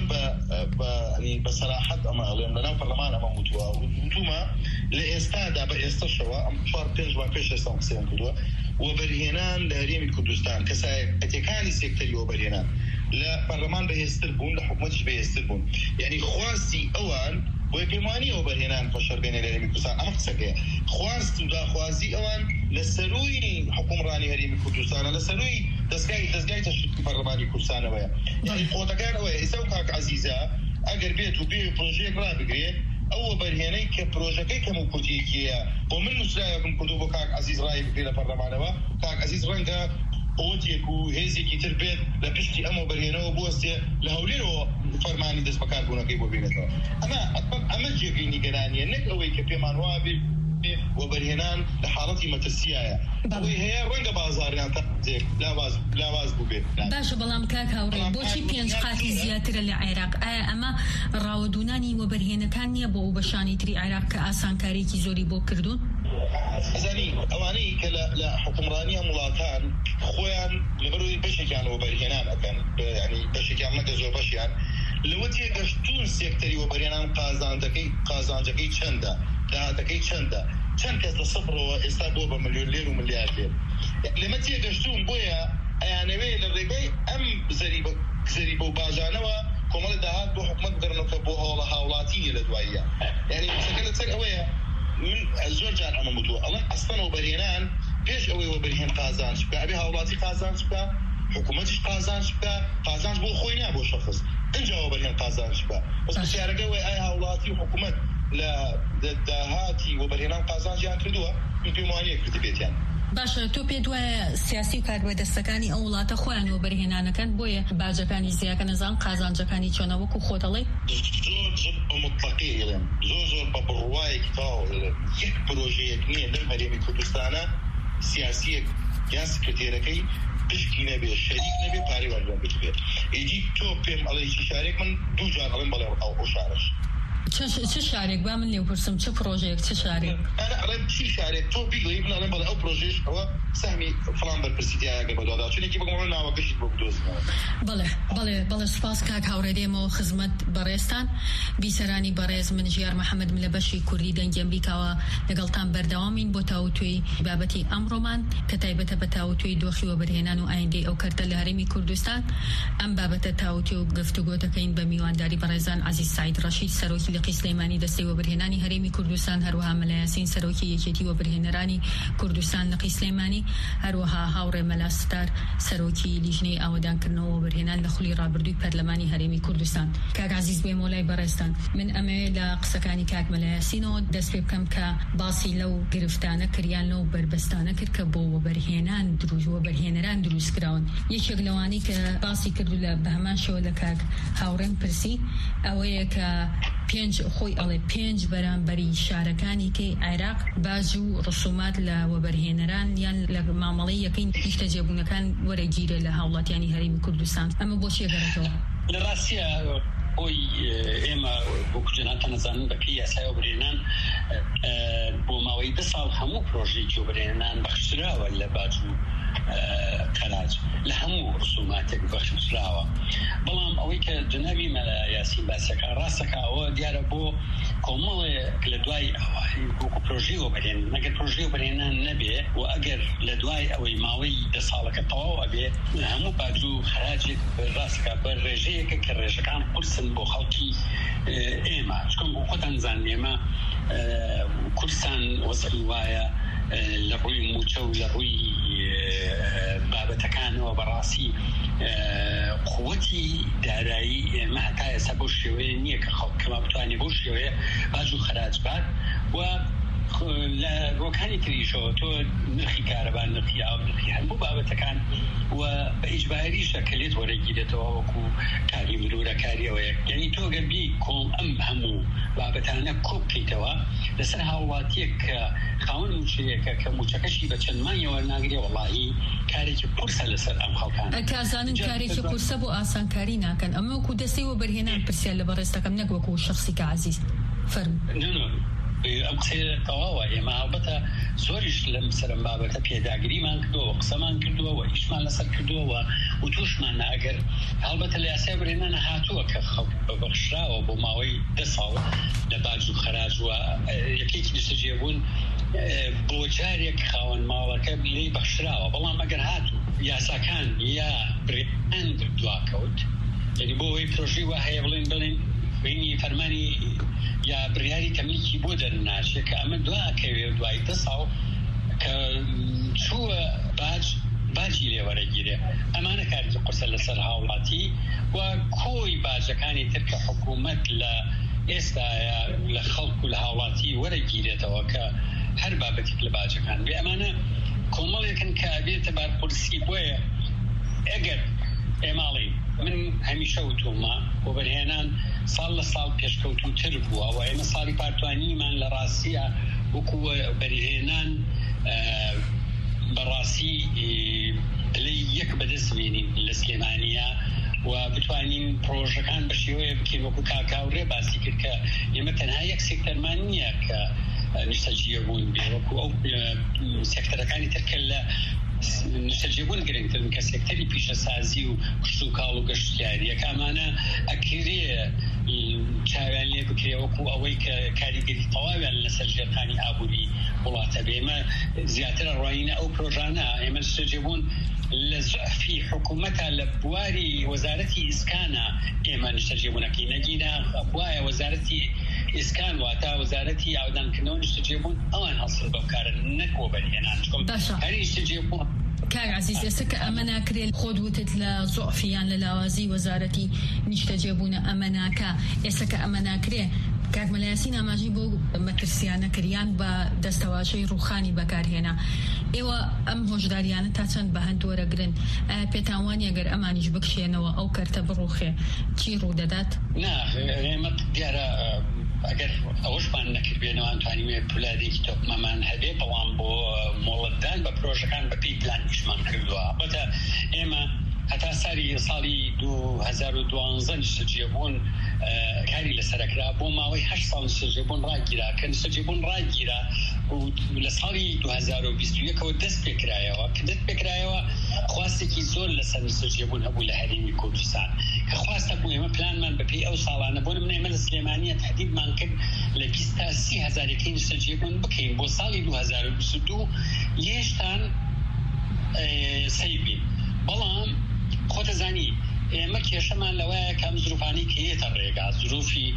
بە سەراحەت ئەمە ئەڵێم لەناو پەرلەمان ئەمە وتومە لە ئێستادا بە ئێستاشەوە ئەم 4-5 مانگ پێش ئێستا قسەیان کردووە وەبەرهێنان لە هەرێمی کوردستان کەسایەتیەکانی سێکتەری وەبەرهێنان لە پەرلەمان بەهێزتر بوون لە حکوومەتیش بەهێزتر بوون یعنی خواستی ئەوان بۆی پێمانی وەبەرهێنان پەشەربێنێ لە هەرێمی کوردستان ئەمە قسەکەیە خواست و داخوازی ئەوان لە سەرووی حکومڕانی هەرێمی کوردستانە لە سەرووی دەستگای تەشکیلی پەرلەمانی کوردستانەوەیە یعنی خۆتەکان ئەوەیە ئێستا و کاک عەزیزە ئەگەر بێت و بێ پرۆژەیەک ڕابگرێت ئەو وەبەرهێنەی کە پرۆژەکەی کەم و کورتیەکیەیە بۆ من نووسراوەکم کردو بۆ کاک عەزیز ڕای بگرێ لە پەرلەمانەوە کاک عەزیز ڕەنگە ئەوەتێک و هێزێکی تر بێت لە پشتی ئەم وەبەرهێنەوە بوەستێ لە هەولێرەوە فەرمانی دەست بەکاربوونەکەی بۆ بێنێتەوە ئەمە جێگەی نیگەرانیە نەک ئەوەی کە پێمان وا بێ وەبەرهێنان لە حاڵەتی مەترسیایە ئەوەی هەیە ڕەنگە بازاریان لاواز بوو بێت باشە بەڵام کاک هاوڕێ بۆچی 5 قاتی زیاترە لە عێراق ئایا ئەمە ڕاوەدوونانی وەبەرهێنەکان نییە بۆ ئەو بەشانی تری عێراق کە ئاسانکاریکی زۆری بۆ کردوون ئەزانی ئەوانەی کە لە حکومڕانی وڵاتان خۆیان لەبەرەوەی بەشێکیان وەبەرهێنان ئەکەن ینی بەشێکیان نەکە زۆر بەشیان لەوە تێگەشتون سێکتەری وەبەرهێنان قازانجەکەی چەندە داهاتەکەی چەندە چەند کەس لە سەفرەوە ئێستا بۆ بە ملیۆن لێر و ملیار لێر لەمە تێگەشتون بۆیە ئەیانەوێ لە ڕێگەی ئەم زەریبە و باژانەوە کۆمەڵی داهات بۆ حکومەت بگەڕنەوە بۆ هەوڵە هاوڵاتیە لە دواییە یعنی قسەکە لەسەر ئەوەیە من زۆر جار ئەمە وتووە ئەڵێ ئەسڵەن وەبەرهێنان پێش ئەوەی وەبەرهێن قازانج بکە ئەبێ هاوڵاتی قازانج بکە حکومەتیش قازانج بکە قازانج بۆ خۆی نیە بۆ شەخص ئەنجا وەبەرهێن قازانج بکە بەس پرسیارەکە وەی ئایا هاوڵاتی و حکومەت لە داهاتی وەبەرهێنان قازانجیان کردووە من پێم وانییە کردی بێتیان باشە تۆ پێ دوایە سیاسی و کاربەدەستەکانی ئەو وڵاتە خۆیان وەبەرهێنانەکەن بۆیە باجەکانی زیاکە نەزان قازانجەکانی چۆنەوەکو خۆ دەڵێ زۆر مطلقی زۆر بە بڕوایەکی تاو یەک پرۆژەیەک نییە لەم هەرێمی کوردستانە سیاسیەک یا سکرتێرەکەی پشکی نەبێ شەریک نەبێ پارەی وەرگەن بێت ئیدی تۆ پێم ئەڵێکی شارێک من دوو جار ئەڵێم بەڵێ ئەو شارەش چه شارێک با من لێو پرسم چه پرۆژەیەک چه شارێک ئەڵێم چی شارێک تۆ بیڵێ من ئەڵێم بەڵێ ئەو پرۆژەش ئەوە سەهمی فڵان بەرپرسیتیایەکە بەدوادا چونێکی بگەڕۆ ناوەکەشت بۆ بدۆزنەوە. بەڵێ سوپاس کاک هاوڕێدێمەوە خزمەت بەڕێستان بیسەرانی بەڕێز من ژیار محەممەد لە بەشی کوردی دەنگی ئەمریکاوە لەگەڵتان بەردەوامین بۆ تاوتوێی بابەتی ئەمڕۆمان کە تایبەتە بە تاوتوێی دۆخی وەبەرهێنان و ئایندەی ئەو کەرتە لە هەرێمی کوردستان. ئەم بابەتە تاوتوێ و گفتوگۆتەکەین بە میوانداری بەڕێزان عەزیز سعید ڕەشید سەرۆکی لقی سلەیمانی دەستەی وەبەرهێنانی هەرێمی کوردستان، هەروەها مەلا یاسین سەرۆکی یەکێتی وەبەرهێنەرانی کوردستان لقی سلەیمانی، هەروەها هاوڕێ مەلا ستار سەرۆکی لیژنەی ئاوەدانکردنەوە وەبەرهێنان لە خولی ڕابردووی پەرلەمانی هەرێمی کوردستان. کاک عەزیز بێ مۆلای بەڕێستان، من ئەمێ لە قسەکانی کاک مەلا یاسینەوە دەست پێ بکەم کە باسی لەو گرفتانە کریان لەو بربەستانە کرد کە بۆ وەبەرهێنەران دروست کراون. یەکێک لەوانی کە باسی کردو لە بەهەمان شێوە لە کاک هاوڕێم پرسی ئەوەیە کە پێنج بەرامبەری شارەکانی کەی عێراق باج و ڕسومات لە وەبەرهێنەران یان لە مامەڵەی یەکەی نیشتە جێبوونەکان وەرەگیرە لە هاوڵاتیانی هەرێمی کوردستان. ئەمە بۆ چێ گەڕێتەوە؟ لە ڕاستیە بۆی ئێمە بۆ کوجناتە نەزانن بەپی یاسای وەبەرهێنان بۆ ماوەی 2 ساڵ هەموو پرۆژێکی وەبەرهێنان بەخشراوە لە باج و قەراج لە هەموو ڕسوماتێک بەخشراوە. بەڵام ئەوەی کە جنابی مەلا یاسین باسەکە ڕاستەکە ئەوە دیارە بۆ کۆمەڵێک لە دوای وەکو پرۆژەی وەبەرهێنان ئەگەر پرۆژەی وەبەرهێنان نەبێ و ئەگەر لە دوای ئەوەی ماوەی 2 ساڵەکە تەواو ئەبێ هەموو باج و خەراجێک ڕاستەکە بە ڕێژەیەکە کە ڕێژەکان قورسن بۆ خەڵکی ئێمە چکۆم بۆ خۆتان زانن ئێمە کوردستان وەزعی وایە لە ڕووی موچە و لە ڕووی بابەتەکانەوە بەڕاستی قووەتی دارایی ئێمە هەتا ئێستا بۆ شێوەیە نییە کە خەڵکەمە بتوانێت بۆ شێوەیە باج و خەراج بات و لە ڕۆکانی تریشەوە تۆ نرخی کارەبان نرخی ئاو نرخی هەموو بابەتەکان و بە ئیجباریشە کە لێت وەرەگیرێتەوە وەکو کاری مرورە کاریەوەیە یعنی تۆ گەبی کۆم ئەم هەموو بابەتانە کۆ بکەیتەوە لەسەر هاوڵاتیەک کە خاوەن موچەیەکە کە موچەکەشی بە چەند مانگێوە ناگرێ وەڵاهی کارێکی قورسە لەسەر ئەم خەڵکان کازانن کارێکی قورسە بۆ ئاسانکاری ناکەن. ئەمە وەکو دەستەی وەبەرهێنان پرسیار لە بەڕێستەکەم نەک وەکو شخصی کە عەزیز فەرموو. ئەم قسە تەواوە ئێمە هەڵبەتە زۆریش لەم سەرم بابەتە پێداگریمان کردووە قسەمان کردووە و ئیشمان لەسەر کردووە و تووشمان ئەگەر هەڵبەتە لە یاسای وەبەرهێنانە هاتووە کە خەڵک بەبەخشراوە بۆ ماوەی 2 ساڵ لە باج و خەراج و یەکێکی نیشتەجێبوون بۆ جارێک خاوەن ماوەکە لێی بەخشراوە. بەڵام ئەگەر هاتوو یاساکان یا برێن دواکەوت یعنی بۆ ئەوەی پرۆژەی وا هەیە بڵێن بینی فەرمانی یا بڕیاری تەملیکی بۆ دەرناچێت کە ئەمە دواکەوێ دوای 2 ساڵ کە چووە باجی لێوەرەگیرێ ئەمانە کارێکی قورسە لەسەر هاوڵاتی و کۆی باجەکانی ترکە حکوومەت لە ئێستاە لە خەڵک و لە هاوڵاتی وەرەگیرێتەوە کە هەر بابەتێک لە باجەکان بێ ئەمانە کۆمەڵێکن کە بێتە بارقورسی بۆیە ئەگەر ئێماڵی من هەمیشە وتومە وەبەرهێنان ساڵ لە ساڵ پێشکەوتوتر بووە و ئێمە ساڵی پارتوانیمان لە ڕاستیە وەکو وەبەرهێنان بەڕاستی پلەی یەک بەدەستمێنین لە سلێمانیە و بتوانین پرۆژەکان بە شێوەیە بکەین وەکو کاکاوڕێ باسی کرد کە ئێمە تەنها یەک سێکتەرمان نییە کە نیشتەجێ بوون بێ وەکو ئەو سێکتەرەکانی ترکە لە نیشتەجێبوون گرنگترن کە سێکتەری پیشەسازی و کشت و کاڵ و گەشتیاریەکە ئەمانە ئەکرێ چاویان لێ بکرێ وەکو ئەوەی کە کاریگەری تەواویان لەسەر ژێرخانی ئابووری وڵاتە بێ. ئێمە زیاتر ڕۆینە ئەو پرۆژانە ئێمە نیشتەجێبوون لە زعفی حکوومەتە لە بواری وەزارەتی ئیسکانە ئێمە نیشتەجێبوونەکەی نەگیرە بوایە وەزارەتی ئیسکان واتە وەزارەتی ئاودانکردنەوە نیشتەجێبوون ئەوان هەڵسڵ بەکارن نەک وەبەرهێنان هەری نیشتەجێبوون. کاک عەزیز ئێستا کە ئەمە ناکرێت خۆت وتت لە زوعفیان لە لاوازی وەزارەتی نیشتەجێبوونە ئەمە ناکە ئێستا کە ئەمە ناکرێ کاک مەلایەسین ئاماژەی بۆ مەترسیانە کریان بە دەستەواشەی ڕووخانی بەکارهێنا. ئێوە ئەم هۆشداریانە تا چەند بە هەند وەرەگرن پێتاوانی ئەگەر ئەمانیش بکشێنەوە ئەو کەرتە بڕوخێ چی ڕوودەدات؟ ئێمە دیارە ئەگەر ئەوەشمان نەکردبێنەوە ئەتوانین پولادێکی تۆپمەمان هەبێ، بەڵام بۆ مۆڵەتدان بە پرۆژەکان بەپێی پلان ئیشمان کردووە. بەتە ئێمە هەتا ساڵی 2012 نسەجێبوون کاری لەسەرکرا بۆ ماوەی 8 ساڵ نسەجێبوون ڕاگیرا کە نسەجێبوون ڕاگیرا و لە ساڵی 2021ەوە دەست پێکرایەوە کە دەست پێکرایەوە خواستێکی زۆر لەسەر نسەجێبوون هەبوو لە هەرێمی کوردستان کە خواستە بوو ئێمە پلانمان بەپێی ئەو ساڵانە بۆ نمونە ئێمە لە سلێمانیە تهدیدمان کرد لە 20 تا 30 هەزارێکی نسەجێبوون بکەین بۆ ساڵی 2022 هێشتان سەیبین. بەڵام خۆتە زانی ئێمە کێشەمان لەوەیە کە ئەم زروفانی کە هێتە ڕێگا زروفی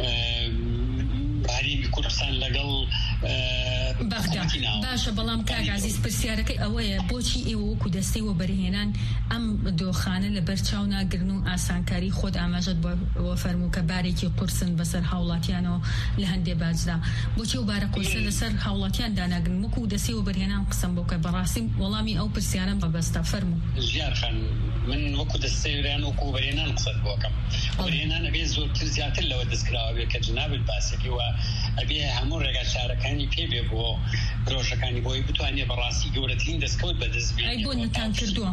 هەرێمی کوردستان لەگەڵ باشە. بەڵام کاک عەزیز پرسیارەکەی ئەوەیە بۆچی ئێوە وەکو دەستەی وەبەرهێنان ئەم دۆخانە لە بەرچاو ناگرن و ئاسانکاری خۆت ئاماژەت بۆ فەرموو کە بارێکی قورسن بەسەر هاوڵاتیانەوە لە هەندێ باجدا بۆچی و بارە قورسە لەسەر هاوڵاتیان داناگرن وەکو دەستەی وەبەرهێنان قسم بۆ کە بەڕاستی وەڵامی ئەو پرسیارە بەبەستە فەرموو. ژیار خان من وەکو دەستەیان وەکو وەبەرهێنان قسەت بۆکەم. وەبەرهێنان ئەبێ زۆرتر زیاتر لەوە دەستکراوە بێت کە جنابت باسێکی وە ئەبێ هەموو ڕێگا چارەکانی پێبێ بۆ پرۆژەکانی بۆی بتوانێت بەڕاستی گەورەترین دەستکەوت بەدەست بێت. ئەی بۆ نەتان کردووە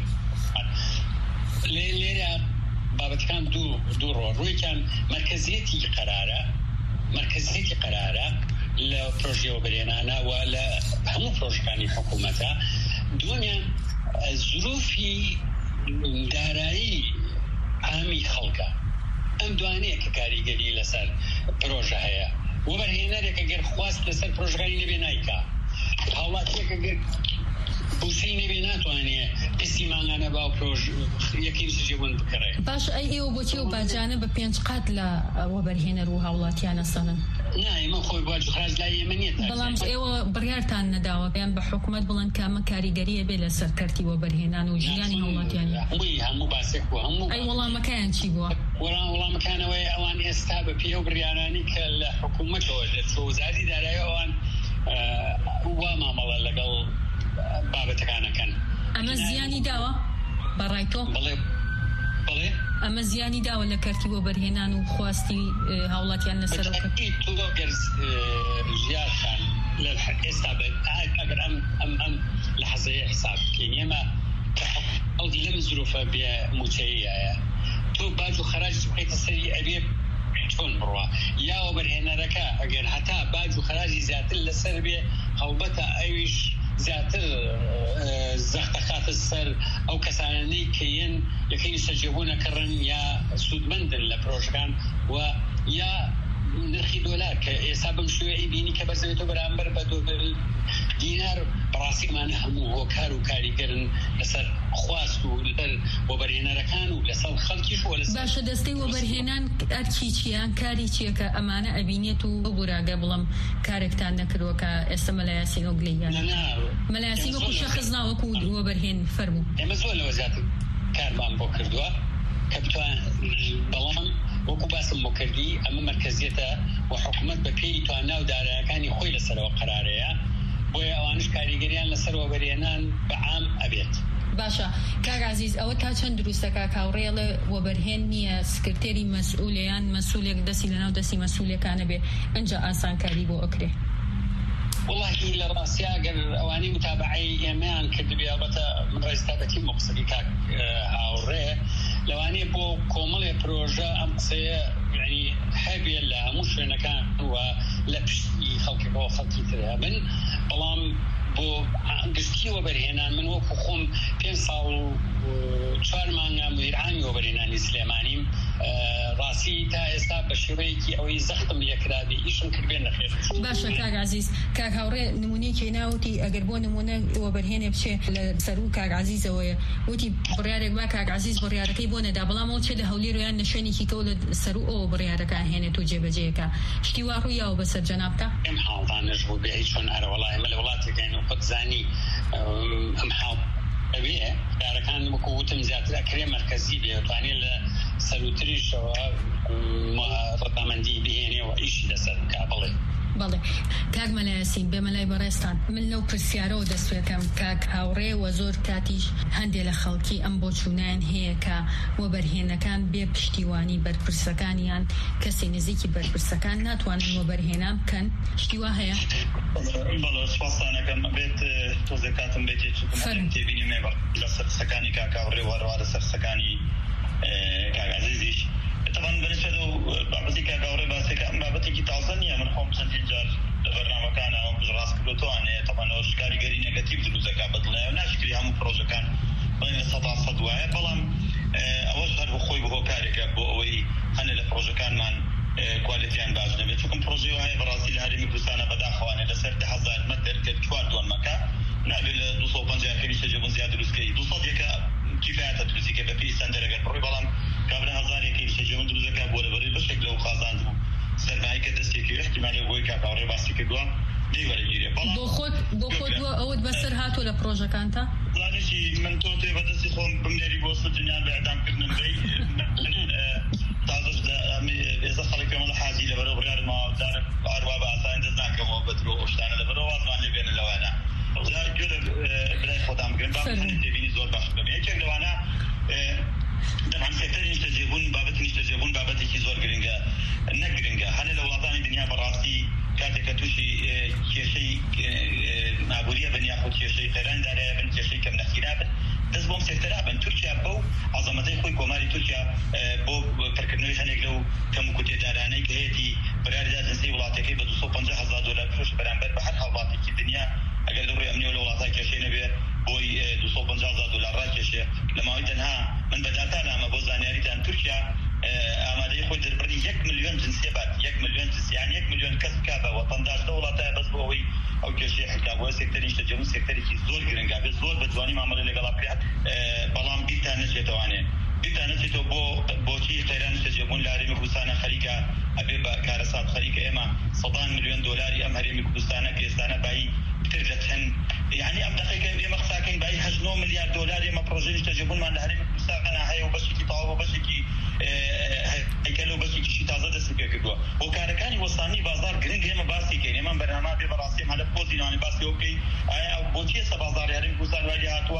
لێرە بابەتەکان دوو ڕۆیکان مرکزیەتی قەرارە لە پرۆژەی وەبەرهێنانە و لە هەموو پرۆژەکانی حکوومەتە. دووەمیان زروفی دارایی عامی خەڵکە ئەم دوانەیە کە کاریگەری لەسەر پرۆژە هەیە. وەبەرهێنەرێک ئەگەر خواست لەسەر پرۆژەکانی نەبێ نایکا، هاوڵاتیەک ئەگەر بوسەی نەبێ ناتوانێت پستی مانگانە با و پرۆژ یەکەی سجێبوون بکڕێ. باش ئەی ئێوە بۆچی و باجانە بە 5 قات لە وەبەرهێنەر و هاوڵاتیانە سەنن؟ ئێمە خۆی باج خراج لای ئێمە نیێت. بەڵام ئێوە بڕیارتان نەداوە پێیان بە حکوومەت بڵند کامە کاریگەریە بێ لە سەرکەرتی وەبەرهێنان و ژیانی هاوڵاتیانی هەموو باسێک بوو هەموو. ئەی وەڵامەکەیان چی بووە؟ وەڵامەکانەوەی ئەوان ئێستا بە پێ و بڕیارانی کە لە حکوومەتەوە لە وەزارەتی دارایی ئەوان وا مامەڵە لەگەڵ بابەتەکانەکەن. ئەمە زیانی داوە بەڕای تۆ؟ بڵێ ئەمە زیانی داوە لە کەرتی وەبەرهێنان و خواستی هاوڵاتیان لەسەرەکە تۆ گەرز ژیارخان لە ئێستا ئەگەر ئەم لە حەزەیە حساب بکەین ئێمە لەم زروفە بێ موچەیەیە تۆ باج و خەراج بکەیتە سەری ئەبێ چۆن بڕوە یا وەبەرهێنەرەکە ئەگەر هەتا باج و خەراجی زیاتر لەسەر بێ هەڵبەتە ئەویش زیاتر زەختەخاتە سەر ئەو کەسانەی کەیەن یەکەی سەرجێبوونەکەڕن یا سوودمەندن لە پرۆژەکان و یا نرخی دۆلار کە ئێستا بم شوێ ئیبینی کە بەرزەوێتەوە بەرامبەر بە دینار بەڕاستیمانە هەموو هۆکار و کاریگەرن لەسەر خواست و لەسەر وەبەرهێنەرەکان و لەسەر خەڵکیش و لەسەر. باشە دەستەی وەبەرهێنان ئەرکی چیان کاری چیە کە ئەمانە ئەبینێت و بۆراگە بڵم کارێکتان نەکردووە کە ئێستا مەلایەسین و گلەیان مەلایەسین وەکو شەخص ناوەکو وەبەرهێن فەرموو. ئێمە زۆر لەوە زیاتر کارمان بۆ کردووە کە بتوان بەڵام وەکو باسم بۆ کردی ئەمە مرکزیەتە و حکوومەت بە پێی تواننا و دارایەکانی خۆی لەسەرەوە قەرارەیە بۆیە ئەوانش کاریگەریان لەسەر وەبەرهێنان بەعام ئەبێت. باشە کاک عەزیز ئەوە تا چەند دروستەکە کاوڕێڵە وەبەرهێن نییە سکرتێری مەسئولیان مەسئولێک دەستی لەناو دەستی مەسئولەکانە بێ ئەنجا ئاسانکاری بۆ ئەکرێ. والله لە ڕاستیا گەر ئەوانەی متابعەی ئێمەیان کردبێ ئەڵبەتە من ڕێزتابەتی مەقسەدی کاک هاوڕێ لەوانەیە بۆ کۆمەڵێ پرۆژە ئەم قسەیە یعنی هەبێ لە هەموو شوێنەکان و لە پشتی خەڵکێکەوە خەڵکی ترە بن بەڵام بۆ گشتی وەبەرهێنان من وەکو خۆم 5 ساڵ و 4 مانگە مدیرعامی وەبەرهێنانی سلێمانیم ڕاستی تا ئێستا بە شێوەیەکی ئەوەی زەختم لێکرابێ ئیشم کردبێ نەخێر. باشە کاک عەزیز کاک هاوڕێ نمونەیەکی ناوتی ئەگەر بۆ نمونە وەبەرهێنێ بچێ لە سەر و کاک عەزیزەوەیە وتی بڕیارێک با کاک عەزیز بڕیارەکەی بۆ نەدا بەڵام ئەو چێ لە هەولێر یان لە شوێنێکی کەو لە سەر و ئەوە بڕیارەکان هێنێت و جێبەجێیەکە شتی وا ڕوویاوە بەسەر جەنابتە؟ ئەم حاڵدانەش بوو بێ چۆن هەرە وەڵای ئێمە لە وڵاتێکین و خۆتزانی ئەم حاڵ ئەوێ دارەکان وەکو وتم زیاتر ئەکرێ مرکزی بێ توانێت لە سەروتریشەوە ڕەقەمەندی بهێنێ و ئیشی لەسەر کابڵێ. بەڵێ کاک مەلایەسین بێمەلای بەڕێستان من لەو پرسیارەوە دەستوێتم کاک هاوڕێ و زۆر کاتیش هەندێک لە خەڵکی ئەم بۆ چوونیان هەیە کە وەبەرهێنەکان بێ پشتیوانی بەرپرسەکانیان کەسی نزیکی بەرپرسەکان ناتوانن وەبەرهێنان بکەن شتیوا هەیە؟ بەڵێ سپاسانەکەم بێت تۆزێ کاتم بێتێ چکم تێبینی لە سەرسەکانی کاک هاوڕێ و هەروە لە سەرسەکانی کاک عەزیزیش طبعا بالنسبه له بابتي كاغوري باسك ام بابتي تازانيه من خمس سنتين برنامج كان راس كلوتواني طبعا اشكالي غير نيجاتيف دروزه كابدلا وناشكري هم بروجي كان بين الصدى صدوايا بلان اول شهر بخوي بهو كاريكا بوي انا البروجي كان مان كواليتي ان باش نبي تكون بروجي هاي براسي الهرمي كوسانا بدا خواني لسرت حزات مدر كتوار دون مكا نابل 250 كيلو سجبون زياده لسكي 200 كفايه تدرسي بفي سندرجه بروي بلان قبل هزار يكيل سجون دروزه كابوله بري بشكل او خازان سرمایه که دستی که احتمالی وی که کاری باسی که دو دیواره گیره. بخود اود بسر هاتو لپروژه کانتا؟ لانشی من توتی و دستی خون بمنری بوسط دنیا بعدم کردن بی تازه از خالی که مال حاجی لبرو برای ما دار آروا با آسان دزنا که ما بدرو اشتانه لبرو واسمان لبین لوانا. جا جل برای خودم کردن با من دیوینی زور باش کنم. یک لوانا طبعا سيكتر نستجيبون بابتي كي زور جرينجا نجرينجا هل لو وطني الدنيا براسي كاتك توشي شيء معقولية بني أخذ شيء خيران داري بن شيء كم نخيرات بس بوم سيكتر أبن تركيا بو عظمتي خوي كوماري تركيا بو فركنوي هنيجلو كم كتير داراني كهتي براري ذات نسي ولاتي ب $250,000 فلوس برامبر بحر حوالاتي في الدنيا أقل دوري أمني ولا ولاتي كشيء نبي بوي $250,000 راكشة لما ويتنها من بداتنا ما بوزانياري تان تركيا آماده خود دربري 1 مليون جنسية بعد 1 مليون جنسية يعني 1 مليون كسب كابا وطنداش دولة بس بوي أو كشيء حكابه سيكتري اشتجمو سيكتري كي زور جرنجا بس زور بدواني معاملة لقلا بريات بلام بيتا نشيتواني بيتا نشيتو بو شيء خيران اشتجمون لاري مكوسانا خليكا أبيبا كارسات خليكا إما $100 مليون أم هري مكوسانا كيستانا باي بترجتهن يعني أم دقيقة يما خساكين باي $1 مليار يما بروجين اشتجمون من هري مكوسانا هاي وبشكي طاوة وبشكي هيكلو بشكي شي تازة دسكي كدوا وكاركاني وصاني بازار جرينج يما باسي كين يما برنامج براسيم هذا بوزي يعني باسي اوكي بوتي بازار هري مكوسانا والي هاتوا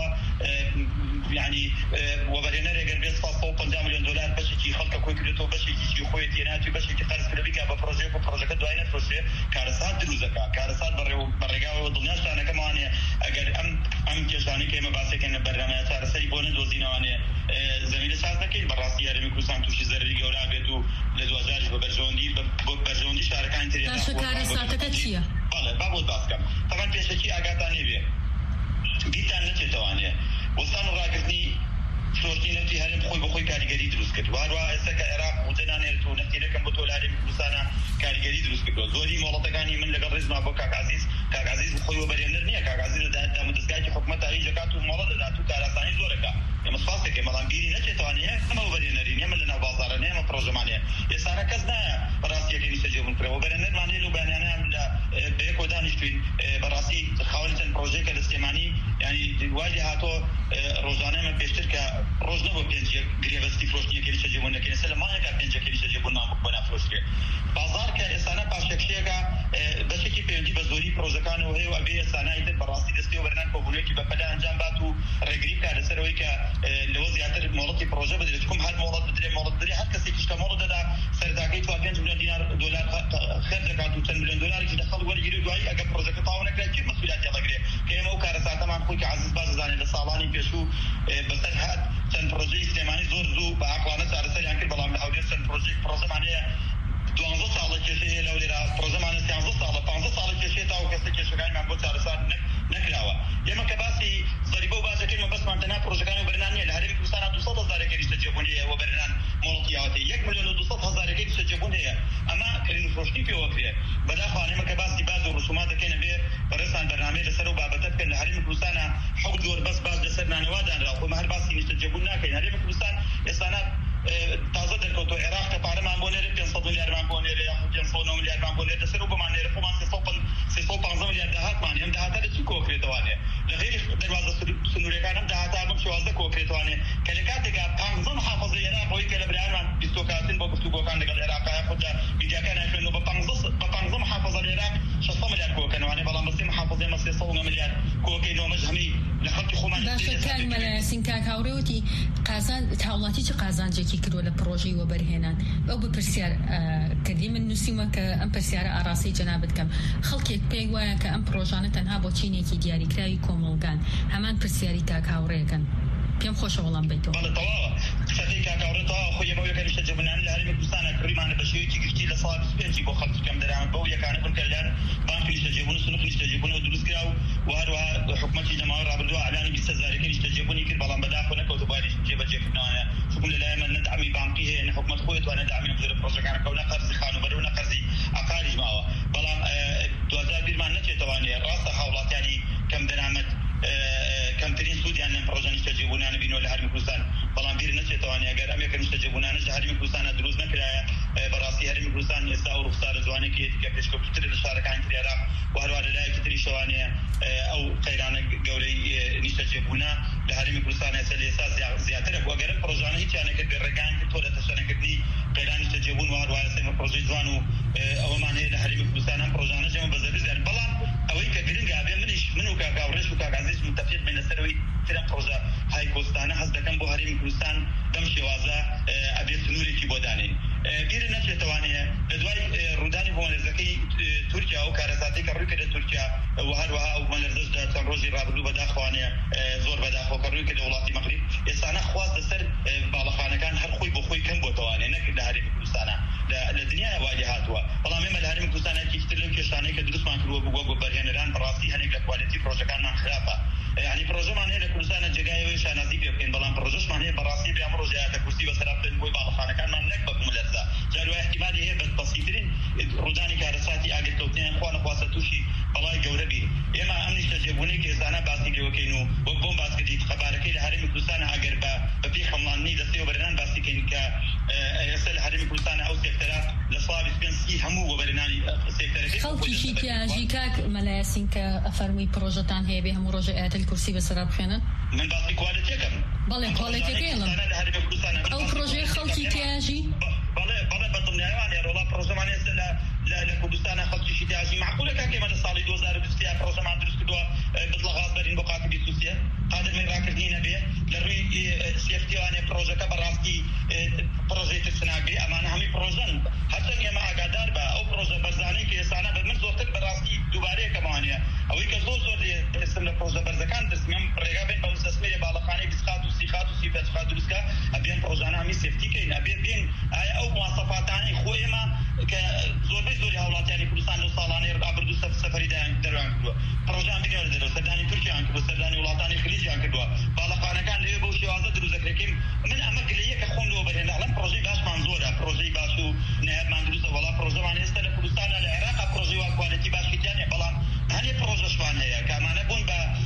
يعني وبرينا رجال بس $150 مليون بشكي خلق كوي كلتو بشكي شي خويتي ناتي بشكي قرص كلبيكا ببروجيكت دواينا فروسي كارسات دروزكا كارسات برغاوي والدنيا شانه كمان اگر ام كشاني كيما باسي كن برنامج سارسي بونه دوزينا واني زميل سازدكي براسي هري مكوسان توشي زرري گورا بيتو لدوازاج ببرجوندي شاركان تري كارساتك چيه بله بابود باسكم طبعا پیشکی اگاتانی بي بیتان نتوانه وصانو راكزني فلوسي نتي هرم خوي بخوي كاريگري دروس كد واروا اسك عراق وجنانير تو نتي لكم بتولاري مكوسانا كاريگري دروس كد زوري مولتگاني من لقد رزما بو كاك عزيز خوي وبرينرنيه كاك عزيز دا مدسگاجي حكومت اي جكاتو مولد داتو كارساني زوركا مصفاسه که ملانگیری نتوانه اما وبرينرين يمن لنا بازارنه ما بروجمانيه يسانا كزنا براسي كي يسجلون برو وبرينر معني لو بياننا بيكو دانشتوين براسي خاولتن بروجيكت الاستماني يعني واجي هاتو روزانه ما بيشترك روزنه بينجي غريبستي فروشنيه كي يسجلون لكن سلام ما هيك بينجي كي يسجلون ما بنا فروشكي بازار كيسانا باشكشيكا بشكي بينجي بزوري بروجكان وهي وبي سانا يد براسي دستي وبرنامج كوبونيكي بفدا انجام باتو ريغريب كان سرويكا لوزياتر مولتي بروجه بدرتكم هل مولد بدري هر کسی که مولد دا سرداگی تو $5 مليون خرج کاتو $10 مليون که دخل ولی گیرو دوای اگر پروژه تاونه کړي چې مسئولیت یې لګري کله مو کار ساته مان خو کې عزیز باز ځانې د سالانی پېښو بسر هات سن پروژه استعمالي زور زو په اقوانه سره سره یانکر بلام له اودي سن پروژه معنی 12 سال کې شي له ولرا پروژه معنی 13 سال 15 سال کې شي تاو کسه کې شګای مان بو سره سره نکراوه یما کباسي ضريبه بازه کې بس مانتنا پروژه کانو برنامج له هرې کوسانا 200,000 کې استجابونيه وبرنامج مولتياتي 1,200,000 کې استجابونيه اما كريم فروشتي په وکړه بدا خانه مکباسي بعض رسومات کې نه به برسان برنامج سره بابته کې له هرې کوسانا حق جوړ بس باز د سر نه وادان راو مهر باسي استجابونه کې هرې کوسان اسانا تازه د کوټو عراق ته پاره مامونه $500 مليار مامونه یا $500 مليار مامونه د سر په معنی رقم 615 مليار د هات معنی هم د هات د څه کوکړه توانه لغیر دروازه سنوري کانم د هات هم شوازه کوکړه توانه کله کاته کا 15 حافظه یې نه وایي کله بران مەلایەسین کاکاوڕێوتی قازان هاوڵاتی چ قازانجێکی کردووە لە پرۆژەی وەبەرهێنان ئەو بپرسیار کردی من نووسیمە کە ئەم پرسیارە ئاڕاستی جەنابەت کەم خەڵکێک پێی وایە کە ئەم پرۆژانە تەنها بۆ چینێکی دیاریکراوی کۆمەڵگان هەمان پرسیاری کاکاوڕێکن پێم خۆشە وەڵام بیتەوە قسەی کاکاوڕێتەوە خۆی ئەوە یەکەم شتە جەبنان لە هەرێمی کوردستانە کڕیمانە بە شێوەیەکی گشتی لە ساڵ 25 بۆ خەڵکی کەم دەرامەت بەو یەکانە بوون کە لەلایەن بانکی نیشتەجێبوون و سنووری نیشتەجێبوونەوە دروستکرا و هەروەها حکوومەتی لە ماوەی ڕابردووە ئەعلانی 20,000 نیشتەجێبوونی کرد بەڵام بەداخۆ نەکەوتە باری جێبەجێکردنەوەیە چونکە لەلایەن من نەدعمی بانکی هەیە نە حکوومەت خۆی توانە دعمی ئەم جۆرە پرۆژەکانەکە و نە قەرزی خانوبەر و نە قەرزی عقاریش ماوە بەڵام 2000 بیرمان نەچێتەوانێ ڕاستە هاوڵاتیانی کەم دەرامەت کەمترین سوودیان لەم پرۆژە نیشتەجێبوونانە بینەوە لە هەرێمی کوردستان بەڵام بیر نەچێتەوانێ ئەگەر ئەم یەکەم نیشتەجێبوونانەش لە هەرێمی کوردستانە دروست نەکرایە بەڕاستی هەرێمی کوردستان ئێستا و ڕوخسارە جوانێکی کە پێشکەوتووتر لە شارەکانی تریارا و هەروەها لەلایەکی تری شەوانێ ئەو قەیرانە گەورەی نیشتەجێبوونە لە هەرێمی کوردستان ئێستا زیاترە بۆ ئەگەر پرۆژانە هیچیانەکە بێڕێگان کرد تۆ لە تەشەنەکردنی قەیران نیشتەجێبوون و هەروەها سێمە پرۆژەی جوان و ئەوەمان هەیە لە هەرێمی کوردستان ئەم پرۆژانە جەمە بەزەبی زیان بەڵام ئەوەی کە گرنگە ئابێ من و کاکاوڕێش و کاکعەزیز متفق بین لەسەرەوەی ترە پرۆژە های کۆستانە هەست دەکەم بۆ هەرێمی کوردستان بەم شێوازە ئەبێ سنوورێکی بۆ دانین بیرە نەچێتەوانەیە لە دوای ڕوودانی بۆمەلەرزەکەی تورکیا و کارەساتی کە ڕووی کردە تورکیا و هەروەها ئەو مەلەرزەش چەند ڕۆژی ڕابردوو بەداخوانەیە زۆر بەداخۆ کە ڕووی کردە وڵاتی مەغریب ئێستانە خواست لەسەر باڵەخانەکان هەر خۆی بۆ خۆی کەم بۆتەوانێ نەکرد لە هەرێمی کوردستانە لە دنیای وای هاتووە بەڵام ئێمە لە هەرێمی کوردستانێکی تر لەو کێشانەی کە دروستمان کردووە بۆ بەرهێنەران بەڕاستی هەنێک لە کوالیتی پرۆژەکانمان خراپە یعنی پرۆژەمان هەیە لە کوردستانە جێگایەوەی شانازی پێ بکەین بەڵام پرۆژەشمان هەیە بەڕاستی بێ ئەم ڕۆژەیەکە کورسی بەسەرا بکەین بۆی باڵەخانەکانمان نەک بە کومەلەرزە جاروای احتیمالی هەیە بەسیترین ڕوودانی کارەساتی ئاگرکەوتنیان خوا نەخواستە تووشی بەڵای گەورە بی ئێمە ئەم نیشتەجێبوونەی کە ئێستانە باسی لێوەکەین و وەک بۆم باس کردیت خەبارەکەی لە هەرێمی کوردستانە ئەگەر بە پێی خەمڵاندنی دەستەی وەبەرهێنان باسی کەین کە ئێستا لە هەرێمی کوردستانە ئەو سێکتەرە لە ساڵی 25 هەموو وەبەرهێنانی سێکتەرەکەی خەڵکیشی تیاژی کاک مەلایەسین کە ئەفەرمووی پرۆژەتان هەیە بێ هەموو ڕۆژە ئاەتەل کورسی بەسەرا بخوێنن من باسی کوالەتیەکەم بەڵێ کوالەتیەکەیڵم ئەو پرۆژەی خەڵکی تیاژی بەڵێ بەدڵنیایوانێ ڕۆڵا پرۆژەمان ئێستا لە کوردستانە خەڵکیشی تیاژی معقولە کاکێمە لە ساڵی 2020 پرۆژەمان دروست کردووە بڵە غاز بەرین بۆ قاتیبی سووسیە قادرمەی ڕاکردنی نەبێ لە ڕووی سێفتیوانێ پرۆژەکە بەڕاستی پرۆژەی ترسناک بێ ئەمانە هەمی پرۆژەن هەرچەند ئێمە ئاگادار بە ئەو پرۆژە بەرزانەی کە ئێستانە بە من زۆرتر بەڕاستی دووبارەیەکەمانەیە ئەوەی کە زۆر دەستم لە پرۆژە بەرزەکان دەستمێم ڕێگا بێن بە مستەسمەیە باڵەخانەی 20 و 30 و 35 دروستکە ئەبێن پرۆژانە هەمی سێفتیکەین ئەبێ بێن ئایا ئەو مواصفاتانەی خۆ ئێمە کە زۆری هاوڵاتیانی کوردستان لە ساڵانەی ڕابردوو سەفەری دەروان کردووە پرۆژەیان بینیوە دەرەوە سەردانی تورکیایان کردووە سەردانی وڵاتانی خلیجیان کردووە باڵەخانەکان لەوێ بەو شێوازە دروستەکرێکیم من ئەمە گلەیە کە خۆم لەوە بەرهێنا ئەڵەم پرۆژەی باشمان زۆرە پرۆژەی باش و نایابمان دروستە وەڵام پرۆژەمان ئێستا لە کوردستانە لە عێراق پرۆژەی وا کوالەتی باشیتیانە بەڵام هەنێ پرۆژەشمان هەیە کە ئەمانە بوون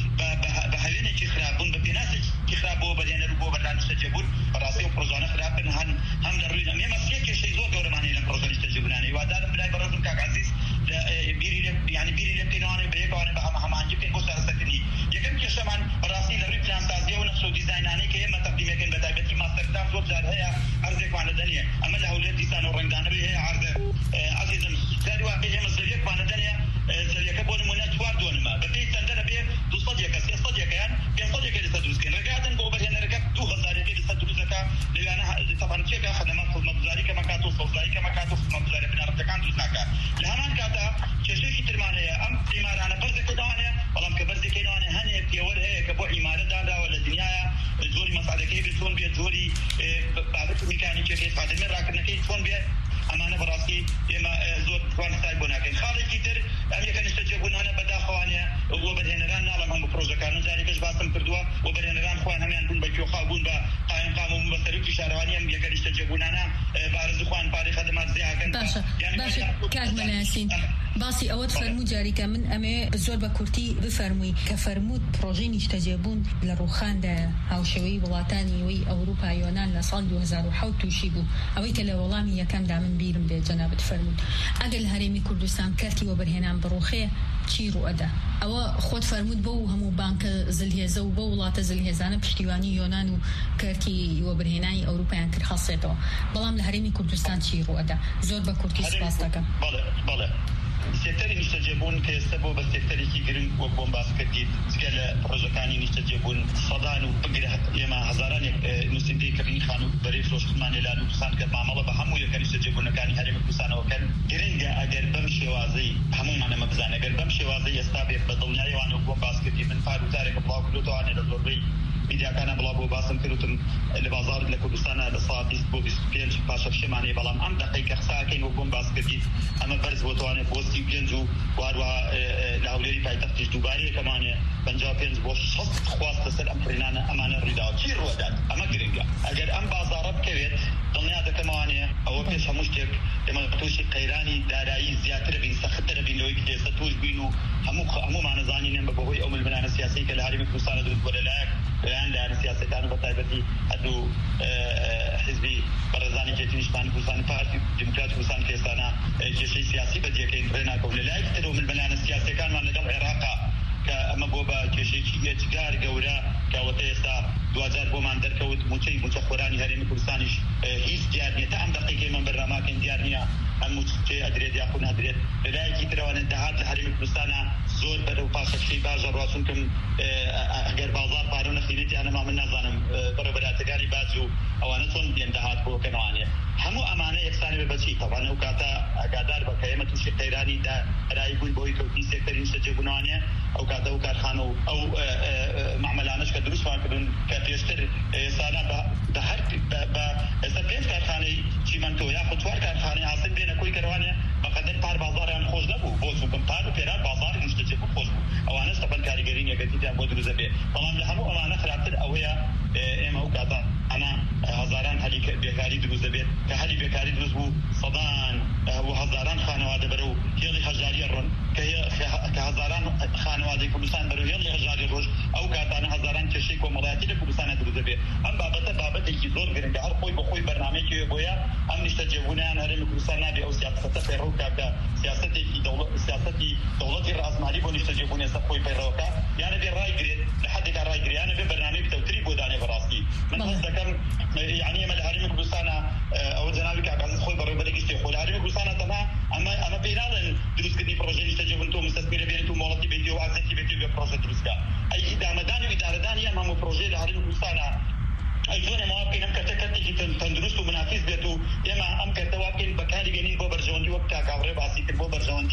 بە هەوێنێکی خراپ بوون بە پێناسێکی خراپ بۆ بەرهێنەر و بۆ بەردان نیشتەجێبوون بەڕاستی و پرۆژانە خراپن هەم لە ڕووی ئێمە سێ کێشەی زۆر گەورەمان هەیە لە پرۆژە نیشتەجێبوونانە هیوادارم برای بەڕێزم کاک عەزیز بیری لێ بکەینەوە بە یەکەوانێ بە هەماهەنگی بکەین بۆ چارەسەرکردنی یەکەم کێشەمان بەڕاستی لە ڕووی پلانسازیە و نەقش و دیزاینانەی کە ئێمە تەقدیمەکەین بە تایبەتی ماستەرپلان زۆر جار هەیە عەرزێکمان لەدەنیە ئەمە لە هەولێر دیزاین و ڕنگدانەوەی هەیە عەرزە عەزیزم جاری وا ئێمە زەویەکمان لەدەنیە زەویەکە بۆ نمونە 4 دۆنمە بەپێی چەندەرە بێ 200 300 یان 500 لەسەر دروستکەین ڕێگادن بۆ بەرهێنەرەکە 2000 لەسەر دروستەکە لەوانە طبعاً چێکە خدمات خزمەتگوزاری کە مەکات و سەوزایی کە مەکات و خزمەتگوزاری بنەڕەتەکان دروست ناکات لە هەمان کاتە کێشەیەکی ترمان هەیە ئەم ئیمارانە بەرزەکەداوانەیە بەڵام کە بەرزەکەینەوانە هەنێ پێوەر هەیە کە بۆ ئیمارە داداوە لە دنیاە جۆری مەساعدەکەی بێت چۆن بێت جۆری بابەت میکانیکیەکەی قادرمەی ڕاکردنەکەی چۆن بێت ئەمانە بەڕاستی ئێمە زۆر توانستای بۆ ناکەین خاڵێکی تر ئەم یەکە نیشتەجێبوونانە بەداخەوانەیە وە بەرهێنەران ناڵم هەموو پرۆژەکانە جارێکەش باسم کردووە وە بەرهێنەران خۆیان هەمیان بوون بە کێوخاو بوون بە قایم و بە سەرۆکی شارەوانی ئەم یەکە نیشتەجێبوونانە بارزوو خوان پارەی خەدمات زیاکەن باشە کاک مەلایەسین باسی ئەوەت فەرموو جاریکە من ئەمێ زۆر بە کورتی بفەرمووی کە فەرمووت پرۆژەی نیشتەجێبوون لە ڕووخاندا هاوشێوەی وڵاتانی وەی ئەوروپا یۆنان لە ساڵ 2007 تووشی بوو ئەوەی کە لە وەڵامی یەکەمدا من بیرم بێت جەنابەت فەرمووت ئەگەر لە هەرێمی کوردستان کارتی وەبەرهێنان بڕوخەیە چی ڕوئەدا ئەوە خۆت فەرمووت بۆ هەموو بانکە زلهێزە و بۆ وڵاتە زلهێزانە پشتیوانی یۆنان و کارتی وەبەرهێنانی ئەوروپایان کرد خاصێتەوە بەڵام لە هەرێمی کوردستان چی ڕوئەدا زۆر بە کورتی سپاس دەکەم بەڵێ سێکتەری نیشتەجێبوون کە ئێستا بۆ بە سێکتەرێکی گرنگ وەک بۆم باس کردیت جگە لە پرۆژەکانی نیشتەجێبوون سەدان و بگرە ئێمە هەزارانێک نووسندەی کڕینی خان و بەرەی فرۆشتمان لێلا نووسان کە مامەڵە بە هەموو یەکە نیشتەجێبوونەکانی هەرێمی کوردستانەوەکەن گرنگە ئەگەر بەم شێوازەی هەمومان ئەمە بزانە ئەگەر بەم شێوازەی ئێستا بێت بە دڵنیاییەوە بۆم باس کردی من پارودارێکە بڵاو کردوتەوانێ لە زۆربەی میدیاکانە بڵاو بۆ باسم کردوتم لە بازار لە کوردستانە لە ساعت 20 بۆ 25 پاشە شێمانەیە بەڵام ئەم دقیقە قساکەین وەک بۆم باس کردیت ئەمە بەرز بۆ توانێت بۆ 35 و واروها لە هەولێری پایتەختیش دووبارەیەکەمانێ 55 بۆ 60 خواستە سەر ئەم فرێنانە ئەمانە ڕوویداوە چی ڕوەدات ئەمە گرنگە ئەگەر ئەم بازارە بکەوێت دڵنیا دەکەمەوانێ ئەوە پێش هەموو شتێک ئێمە تووشی قەیرانی دارایی زیاتر بین سەختترە بین لەوەی کە ئێستا توش بین و هەمومان نەزانینێن بە بەهۆی ئەو ململانە سیاسی کە لە هەرێمی کوردستانە دروست بووە لەلایەک لەلایەن لایەنە سیاسەکان و بەتایبەتی هەردوو حیزبی بەڕێزانی جێتی نیشتمانی کوردستان پارتی دیموکراتی کوردستان کە ئێستانە کێشەی سیاسی بەجێکەین ڕێناکەون لەلایەک ترەوە ململانە سیاسەکانمان لەگەڵ عێراقا کە ئەمە بۆ بە کێشەیەکی ئێجگار گەورە کەوەتە ئێستا دوجار بۆمان دەرکەوت موچەی خۆرانی هەرێمی کوردستانیش هیچ دیار نییە تا ئەم دقیقەی من بەرنامەکەین دیار نییە ئەم موچێ ئەدرێت یاخۆ نادرێت لەلایەکی ترەوانە داهات لە هەرێمی کوردستانە زۆر بەرەو پاشەکشەی باشە ڕاستونکەم ئەگەر بازار پارە نەخینێتی ئەنەما من نازانم بەڕێوەبەراتەکانی باج و ئەوانە چۆن دێن داهات بۆکەنەوانێ هەموو ئەمانە یەکسانی بێ بەچی تەوانە ئەو کاتە ئاگادار بە کە ئێمە تووشی قەیرانی دارایی بووین بۆی کەوتنی سێکتەری نیشتەجێبوونەوانێ ئەو کاتە ئەو کارخانە و ئەو معاملانەش کە دروستمان کردن کە پێشتر ئێستانە بە هەر ئێستا 5 کارخانەی چیمەنتۆ یاخود 4 کارخانەی حاصل بێنە کۆی کەروانێ بەقەدەر پار بازاریان خۆش نەبوو بۆ چونکە پار و پێران بازاری نیشتەجێبوون خۆش بوو ئەوانەش تەبەن کاریگەری یەکەتییان بۆ دروست بێ بەڵام لە هەموو ئەمانە خراپتر ئەوەیە ئێمە ئەو کاتە ئەنا هەزاران هەلی بێکاری دروست دەبێت کە هەلی بێکاری دروست بوو سەدان و هەزاران خانەوادە بەرەو هێڵی هەژاریە ڕۆن کە هەزاران خانەوادەی کوردستان بەرەو هێڵی هەژاری ڕۆژ ئەو کاتانە هەزاران کێشەی کۆمەڵایەتی لە کوردستانە دروست دەبێت ئەم بابەتە بابەتێکی زۆر گرنگە هەر خۆی بەخۆی بەرنامەیەکی بۆیە ئەم نیشتەجێبوونیان هەرێمی کوردستان نابێ ئەو سیاسەتە پەیڕەوکە کە سیاسەتی دەوڵەتی ڕازمالی بۆ نیشتەجێبوونی ئێستا خۆی پەیڕەوەکە یانە بێ ڕایگرێت لە حدێکا ڕایگریانە بێ بەرنامەی پتەوتری بۆ دانێ بەڕاستی من هەست دەکەم یعنی ئێمە لە هەرێمی کوردستانە ئەوە جەنابی کاکازیز خۆی بەڕێوەبەرێکی شتێ خۆ لە هەرێمی کوردستانە تەنها ئەمە پێی ناڵێن دروستکردنی پرۆژەی نیشتەجێبوون تۆ مستەثمیرە بێنێت و مۆڵەتی بێتی و ئازێتی بێتی بێ پرۆژە دروستکە ئەی ئیدامەدانی و ئیدارەدانی ئەم هەموو پرۆژەی لە هەرێمی کوردستانە ئەی زۆر ئێمە وابکەین ئەم کەرتە کەرتێکی تەندروست و منافیز بێت و ئێمە ئەم کەرتە وابکەین بەکاری بێنین بۆ بەرژەوەندی وەک کاکاوڕێ باسی کرد بۆ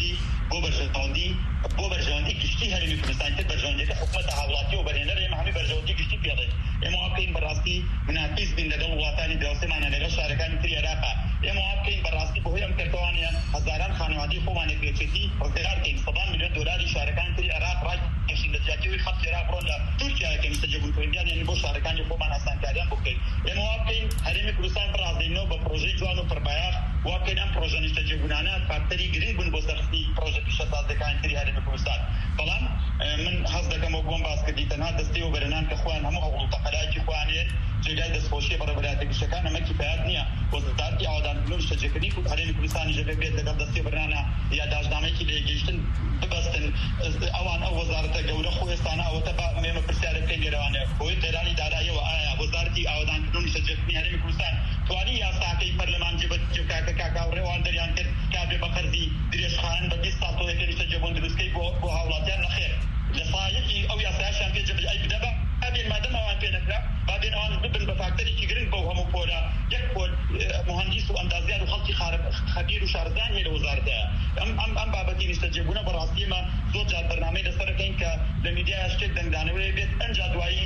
بەرژەوەندی گشتی هەرێمی کوردستان تر بەرژەوەندیەکە حکومەتە هاوڵاتی و بەرهێنەر ئێمە هەمووی بەرژەوەندی گشتی پێڵێن ئێمە وابکەین بەڕاستی منافیز بین لەگەڵ وڵاتانی دراوسێمانە لەگەڵ شارەکانی تری عێراقا ئێمە وابکەین بەڕاستی بەهۆی ئەم کەرتەوانەیە هەزاران خانەوادەی خۆمانێ پێچێتی ڕزگارکەین 100 میلیۆن دۆلاری شارەکانی تری عێراق ڕایکێشین لە جیاتیەوەی خەڵکی عێراق بڕۆن لە تورکیایە کە نیشتەجێبوونکردیان یعنی بۆ شارەکانی خۆمان ئاسانکاریان بکەین ئێمە وابکەین هەرێمی کوردستان بڕازدەینەوە بە پرۆژەی جوان و پڕبایاغ وابکەین ئەم پرۆژە نیشتەجێبوونانە فاکتەری گرنگ بوون بۆ سەرخستی پرۆژە پیشەسازەکانی تری هەرێمی کوردستان بەڵام من هەست دەکەم وەک بۆم باس کردی تەنها دەستەی و بەرهێنان کە خۆیان هەموو هەوڵ و تەقەلایەکی خۆیانێن جێگای دەستخۆشیە بەڕێوەبەراتە گشتەکان ئەمە کفایەت نییە وەزارەتی ئاوادانکردن و نیشتەجێکردنی هەرێمی کوردستانیش بێت لەگەڵ دەستی و بەرهێنانە یا داژنامەیەکی لێگەیشتن ببەستن ئەوان ئەو وەزارەتە گەورە خۆ ئێستانە ئەوەتە ئێمە پرسیارە بکەین لێرەوانە بۆی قەیرانی داراییەوە ئایا وەزارەتی ئاوادانکردن و نیشتەجێکردنی هەرێمی کوردستان توانی یاساکەی پەرلەمان جێبەجێکاکە کاکاوڕێوان دەریان کرد کابێ بە قەرزی درێژخان بە 20 ساڵ تۆیەکە نیشتەجێبوون دروستکەی بۆ هاوڵاتیان نەخێر لە سایەکی ئەو یاسایاشیان پێ جێبەجێ ئەی بدەبە بابێن مادەم ئەوان پێ نەکرا بابێن ئەوان ببن بە فاکتەرێکی گرنگ بەو هەموو پۆلە یەک پۆل مهندس و ئەندازیار و خەڵکی خەبیر و شارزان هەیە لە وەزارەتەیە ئەم بابەتی نیشتەجێبوونە بەڕاستی ئێمە زۆر جار بەرنامەی لەسەرەکەین کە لە میدیای شتێک دەنگدانەوەی بێت ئەنجا دوایی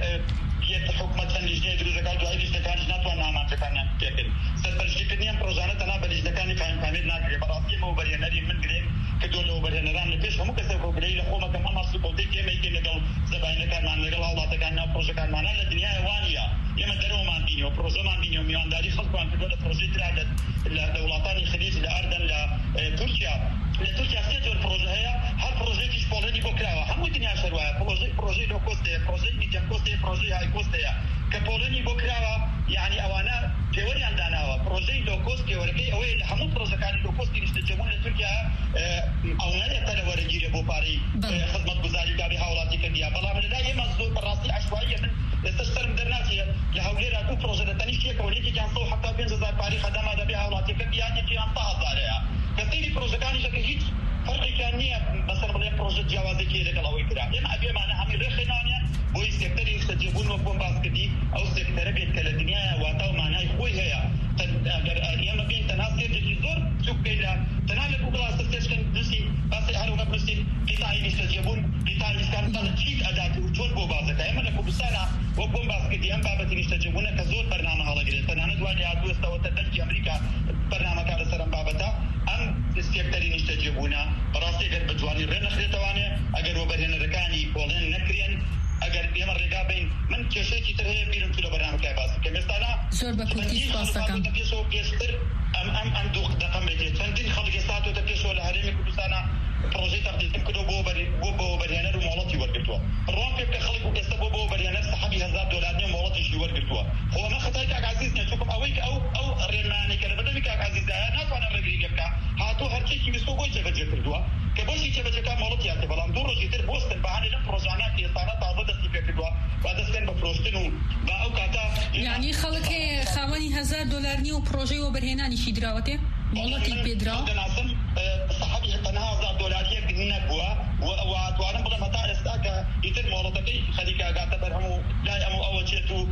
یەک حکومەت چەند لیژنەیە دروستەکات دوای لیژنەکانیش ناتوانن ئامانجەکانیان پێکردن سەرپەرشتیکردنی ئەم پرۆژانە تەنها بە لیژنەکانی فاهمێت ناکرێت بەڕاستی ئێمە وەبەرهێنەری من گرێن کردو لە وەبەرهێنەران لە پێش هەموو کەسێک ڕۆگرەی لە خۆمەکەم ئەم ئەسڵ کەوتێکی ئێمەیکەین لەگەڵ زەباینەکانمان لەگەڵ هاوڵاتەکان ناو پرۆژەکانمانە لە دنیای وانە ئێمە دەرەوەمان بینیەوە پرۆژەمان بینیەوە میوانداری خەڵکمان کردووە لە پرۆژەی ترا لە وڵاتانی خلیج لە ئەردەن لە تورکیا سێ جۆر پرۆژە هەیە هەر پرۆژێکیش پۆڵێنی بۆ کراوە هەموو دنیا شەروایە پرۆژەی لۆ کۆستەیە پرۆژەی میدیەم کۆستەیە پرۆژەی های کۆستەیە کە پۆڵێنی بۆ کراوە یعنی ئەوانە پێوەریان داناوە پرۆژەی لۆ کۆست پێوەرەکەی ئەوەیە لە هەموو پرۆژەکانی لۆ کۆستی نیشتەجێبوون لە تورکیا ئەو نەرێتە لە وەرەگیرە بۆ پارەی خزمەتگوزاری دابی هاوڵاتی کردیا بەڵام لەلای ئێمە زۆر بەڕاستی عەشواییە من ئێستا سەرم دەرناچێت لە هەولێرا دوو پرۆژە لە تەنیشت یەکەوە یەکێکیان 175,000 پارەی خەدەما دەبێ هاوڵاتیەکە یان یەکێکیان 100,000 کە سەیری پرۆژەکانیشەکە هیچ پروژه جیاوازێکی لەگەڵ ئەوەی کرا ئێمە ئەبێمانە هەمی ڕێخێنانە بۆی سێکتەری نیشتەجێبوون وەک بۆم باس کردی ئەو سێکتەرە بێت کە لە دنیاە واتە و مانای خۆی هەیە ئەگەر ئێمە بین تەنها سێکتێکی زۆر چوک بێدا تەنها لە گوگڵ سێرچکن دووسی باسی هەروەها پرسین قیتاعی نیشتەجێبوون قیتاعی نیشتان چیت ئەدات و چۆن بۆ بازەکە ئێمە لە کوردستانە وەک بۆم باس کردی ئەم بابەتی نیشتەجێبوونە کە زۆر بەرنامە هەڵەگرێت تەنانەت دوای هاتووەستەوەتە دەنگی ئەمریکا بەرنامەکە لەسەر ئەم بابەتە ئەم سێکتەری نیشتەجێبوونە بەڕاستی ئەگەر بتوانین ڕێنەخرێتەوانێ ئەگەر وەبەرهێنەرەکانی کۆڵێن نەکرێن ئەگەر ئێمە ڕێگا بین من کێشەیەکی تر هەیە بیرم لە بەرنامەکەی باس کە ئێستانا زۆر بە کورتی سپاس دەکەم پێشتر ئەم دوو دەقەم بێت چەندین خەڵکی ساتۆتە پێشەوە لە هەرێمی کوردستانە پرۆژەی تەقدیم کردو بۆ بەرهێنەر و مۆڵەتی وەرگرتووە ڕوان پێ بکە خەڵک ئێستا بۆ بەرهێنەر سەحەبی $1000 نیە مۆڵەتیشی وەرگرتووە خۆ ئەمە خەتای کاک عەزیز نیە چونکە ئەوەی کە ئەو ڕێنمانەی کە لە بەردەمی کاک عەزیزایە ناتوانە ڕێگریگە بکە هاتوو هەرچێکی ویستۆ بۆی جێبەجێ کردووە کە بەشی جێبەجێکە مۆڵەتی هاتێ بەڵام دوو ڕۆژی تر بۆستن بەهانەی لەم پرۆژانە کە ئێستانە تازە دەستی پێ کردووە با دەستێن بە فرۆشتن و با ئەو کاتە یعنی خەڵک خاوەنی $1000 نیە و پرۆژەی وەبەرهێنانیشی دراوەتێ مۆڵەتی پێدراوە دەناسم سەحەبی تەنها $1000 نەبووە و توانم بڵێم هەتا ئێستا کە ئیتر مۆڵەتەکەی خەریکە ئاگاتە بەرهەموو لای ئەموو ئەوە چێت و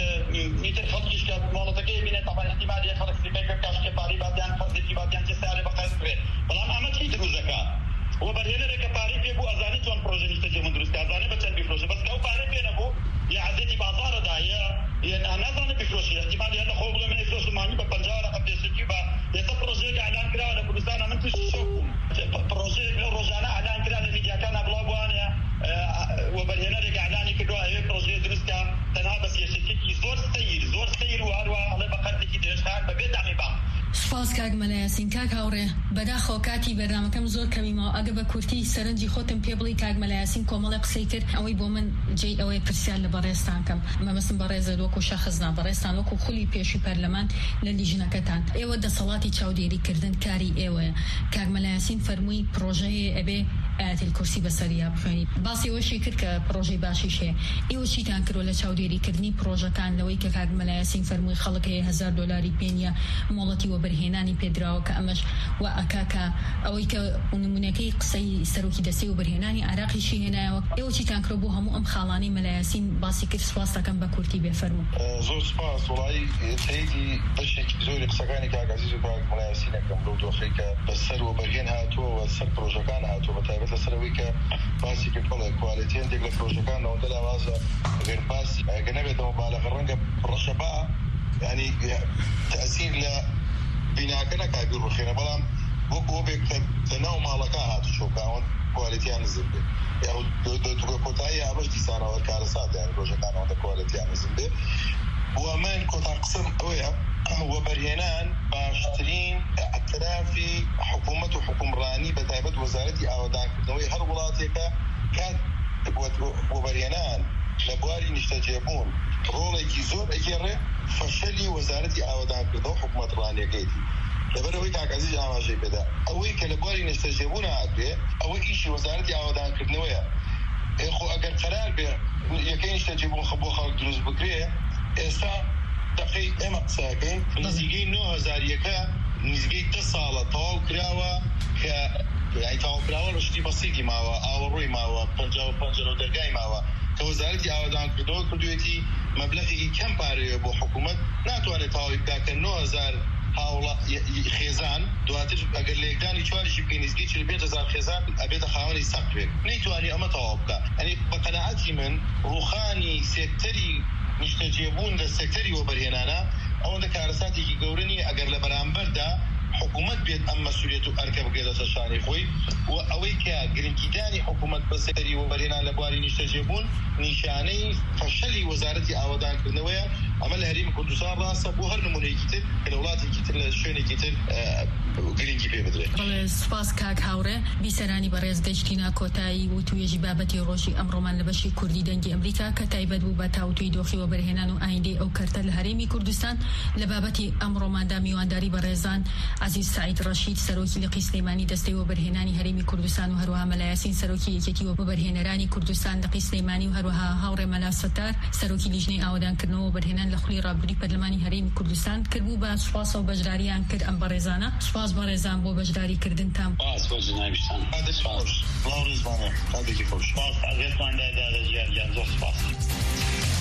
ئیتر خەڵکیش کە مۆڵەتەکەی بینێت تەبەن احتیمالی خەڵک سپێک بکە کاشکێ پاری بادیان فەرزێکی بادیان چێ سارێ بەقەرز بکرێت بەڵام ئەمە چی دروزەکە وەبەرهێنەرێکە پارەی پێ بوو ئەزانێ چۆن پرۆژە نیشتەجێبوون دروستکە ئەزانێ بە چەند بیفرۆشە بەس کە ئەو پارەی پێ نەبوو یا عەزێتی بازاڕەدا یا نازانێ بیفرۆشی احتیمالی هەر لە خۆ بڵێ من ئەیفرۆشمانی بە 50 رەقەم پێشکی بە ئێستا پرۆژەیەک ئەعلان کراوە لە کوردستانە من تووشی شۆک بووم پرۆژەیەک لەو ڕۆژانە ئەعلان کرا لە میدیاکانە بڵاو بوانە وەبەرهێنەرێک ئەعلانی کردووە ئەوێ پرۆژەیە دروستکە تەنها بە سێشتێکی زۆر سەیر و هەروە ئەڵێ بە قەرزێکی درێژخان بەبێ دامی بام سپاس کاک مەلایەسین کاک هاوڕێ بەداخەوە کاتی بەرنامەکەم زۆر کەمیمەوە ئەگە بە کورتی سەرنجی خۆتم پێ بڵی کاک مەلایەسین کۆمەڵی قسەی کرد ئەوەی بۆ من جێی ئەوەی پرسیار لە بەڕێستان کەم مەمەسم بەڕێزە وەکو شەخصنا بەڕێستان وەکو خولی پێشی پەرلەمان لە لیژنەکەتان ئێوە دەسەڵاتی چاودێریکردن کاری ئێوەیە کاک مەلایەسین فەرمووی پرۆژەیە ئەبێ ئاەتی کورسی بەسەریا بخوێنیت باسی ئەوەشی کرد کە پرۆژەی باشیش هەیە ئێوە چیتان کردووە لە چاودێریکردنی پرۆژەکان لەوەی کە کاک مەلایەسین فەرمووی خەڵک هەیە $1000 پێنیە مۆڵەتی وەبەرهێنانی پێدراوە کە ئەمەش و ئەکاکە ئەوەی کە نمونونەکەی قسەی سەرۆکی دەسەی وەبەرهێنانی عراقیشی هێنایەوە ئێوە چیتان کردو بۆ هەموو ئەم خاڵانەی مەلایەسین باسی کرد سپاس دەکەم بە کورتی بێفەرموو زۆر سپاس وڵایی تەیدی بەشێکی زۆری قسەکانی کاک عەزیز و کاک مەلایەسینەکەم لەو دۆخەی کە بەسەر وەبەرهێن هاتووە سەر پرۆژەکان هاتووە بەتایبەت لەسەرەوەی کە باسی کرد بڵێ کوالیتی هەندێک لە پرۆژەکانەوە دەلاوازە ئەگەر باسی ئەگە نەبێتەوە بالەغە ڕەنگە ڕەشەبا ینی تەئسیر لە بیناکە نەکاگەر ڕخێنە بەڵام بۆ بێک کە ناو ماڵەکە هاتو چۆکاوەن کوالیتیان نزم بێت یا کۆتایی ئەمەش دیسانەوە کارەسات یانی پرۆژەکانەوە دە کوالیتیان نزم بێت و من کۆتا قسم ئەوەیە وەبەرهێنان باشترین ئەترافی حکوومەت و حکومڕانی بەتایبەت وەزارەتی ئاوادانکردنەوەی هەر وڵاتێکە کات وەبەرهێنان لە بواری نیشتەجێبوون ڕۆڵێکی زۆر ئەگێڕێ فەشەلی وەزارەتی ئاوادانکردنەوە حکوومەتڕانیەکەیەتی لەبەرەوەی کاک عەزیز ئاماژەی پێدا ئەوەی کە لە بواری نیشتەجێبوون هاتوێ ئەوە ئیشی وەزارەتی ئاوادانکردنەوەیە خۆ ئەگەر قەرار بێ یەکەی نیشتەجێبوون بۆ خەڵک دروست بکرێ ئێستا دقی ئێمە قسەکەین نزیگەی 9000 نزیگەی 10 ساڵە تەواو کراوە کە تاواکراوە ڕشتی بەسیدی ماوە ئاوەڕۆی ماوە 55 دەرگای ماوە کە وەزارەتی ئاوادانکردنەوە کردوێتی مەبلەغێکی کەم پارەیە بۆ حکوومەت ناتوانێت تەواوی بکات کە 9000 هاوڵە خێزان دواتر ئەگەر لە یەکدانی چواریشی بکەی نزیگەی 45,000 خێزان ئەبێتە خاوەنی سەقف بێت نەیتوانی ئەمە تەواو بکە ئەنی بە قەناعەتی من ڕوخانی سێکتەری نیشتەجێبوون لە سێکتەری وەبەرهێنانە ئەوەندە کارەساتێکی گەورە نیە ئەگەر لە بەرامبەردا حکوومەت بێت ئەم مەسئولیەت و ئەرکە بگرێتە سەر شانی خۆی و ئەوەی کە گرنگیدانی حکوومەت بە سەری وەبەرهێنان لە بواری نیشتەجێبوون نیشانەی فەشەلی وەزارەتی ئاوادانکردنەوەیە ئەمە لە هەرێمی کوردستان ڕاستە بۆ هەر نمونەیەکی تر کە لە وڵاتێکی تر لە شوێنێکی تر گرنگی پێ بدرێت. سپاس کاک هاوڕێ بیسەرانی بەڕێز گەشتینا کۆتایی و توێژی بابەتی ڕۆژی ئەمڕۆمان لە بەشی کوردی دەنگی ئەمریکا کە تایبەت بوو بە تاوتوی دۆخی وەبەرهێنان و ئایندەی ئەو کەرتە لە هەرێمی کوردستان لە بابەتی ئەمڕۆماندا میوانداری بەڕێزان عەزیز سعید ڕەشید سەرۆکی لقی سلەیمانی دەستەی وەبەرهێنانی هەرێمی کوردستان و هەروەها مەلایەسین سەرۆکی یەکێتی وەبەرهێنەرانی کوردستان لقی سلەیمانی و هەروەها هاوڕێ مەلا سەتار سەرۆکی لیژنەی ئاوادانکردنەوە وەبەرهێنان لە خولی ڕابردووی پەرلەمانی هەرێمی کوردستان کردبوو بە سوپاس و بەشداریان کرد ئەم بەڕێزانە. سوپاس بەڕێزان بۆ بەشداریکردنتان. سوپاس بۆ جنابیشتان. سپاس. ڕێزمانە کاتێکی خۆش. سپاس ئاگرێتمان دایدا لە ژیان جان زۆر سپاس.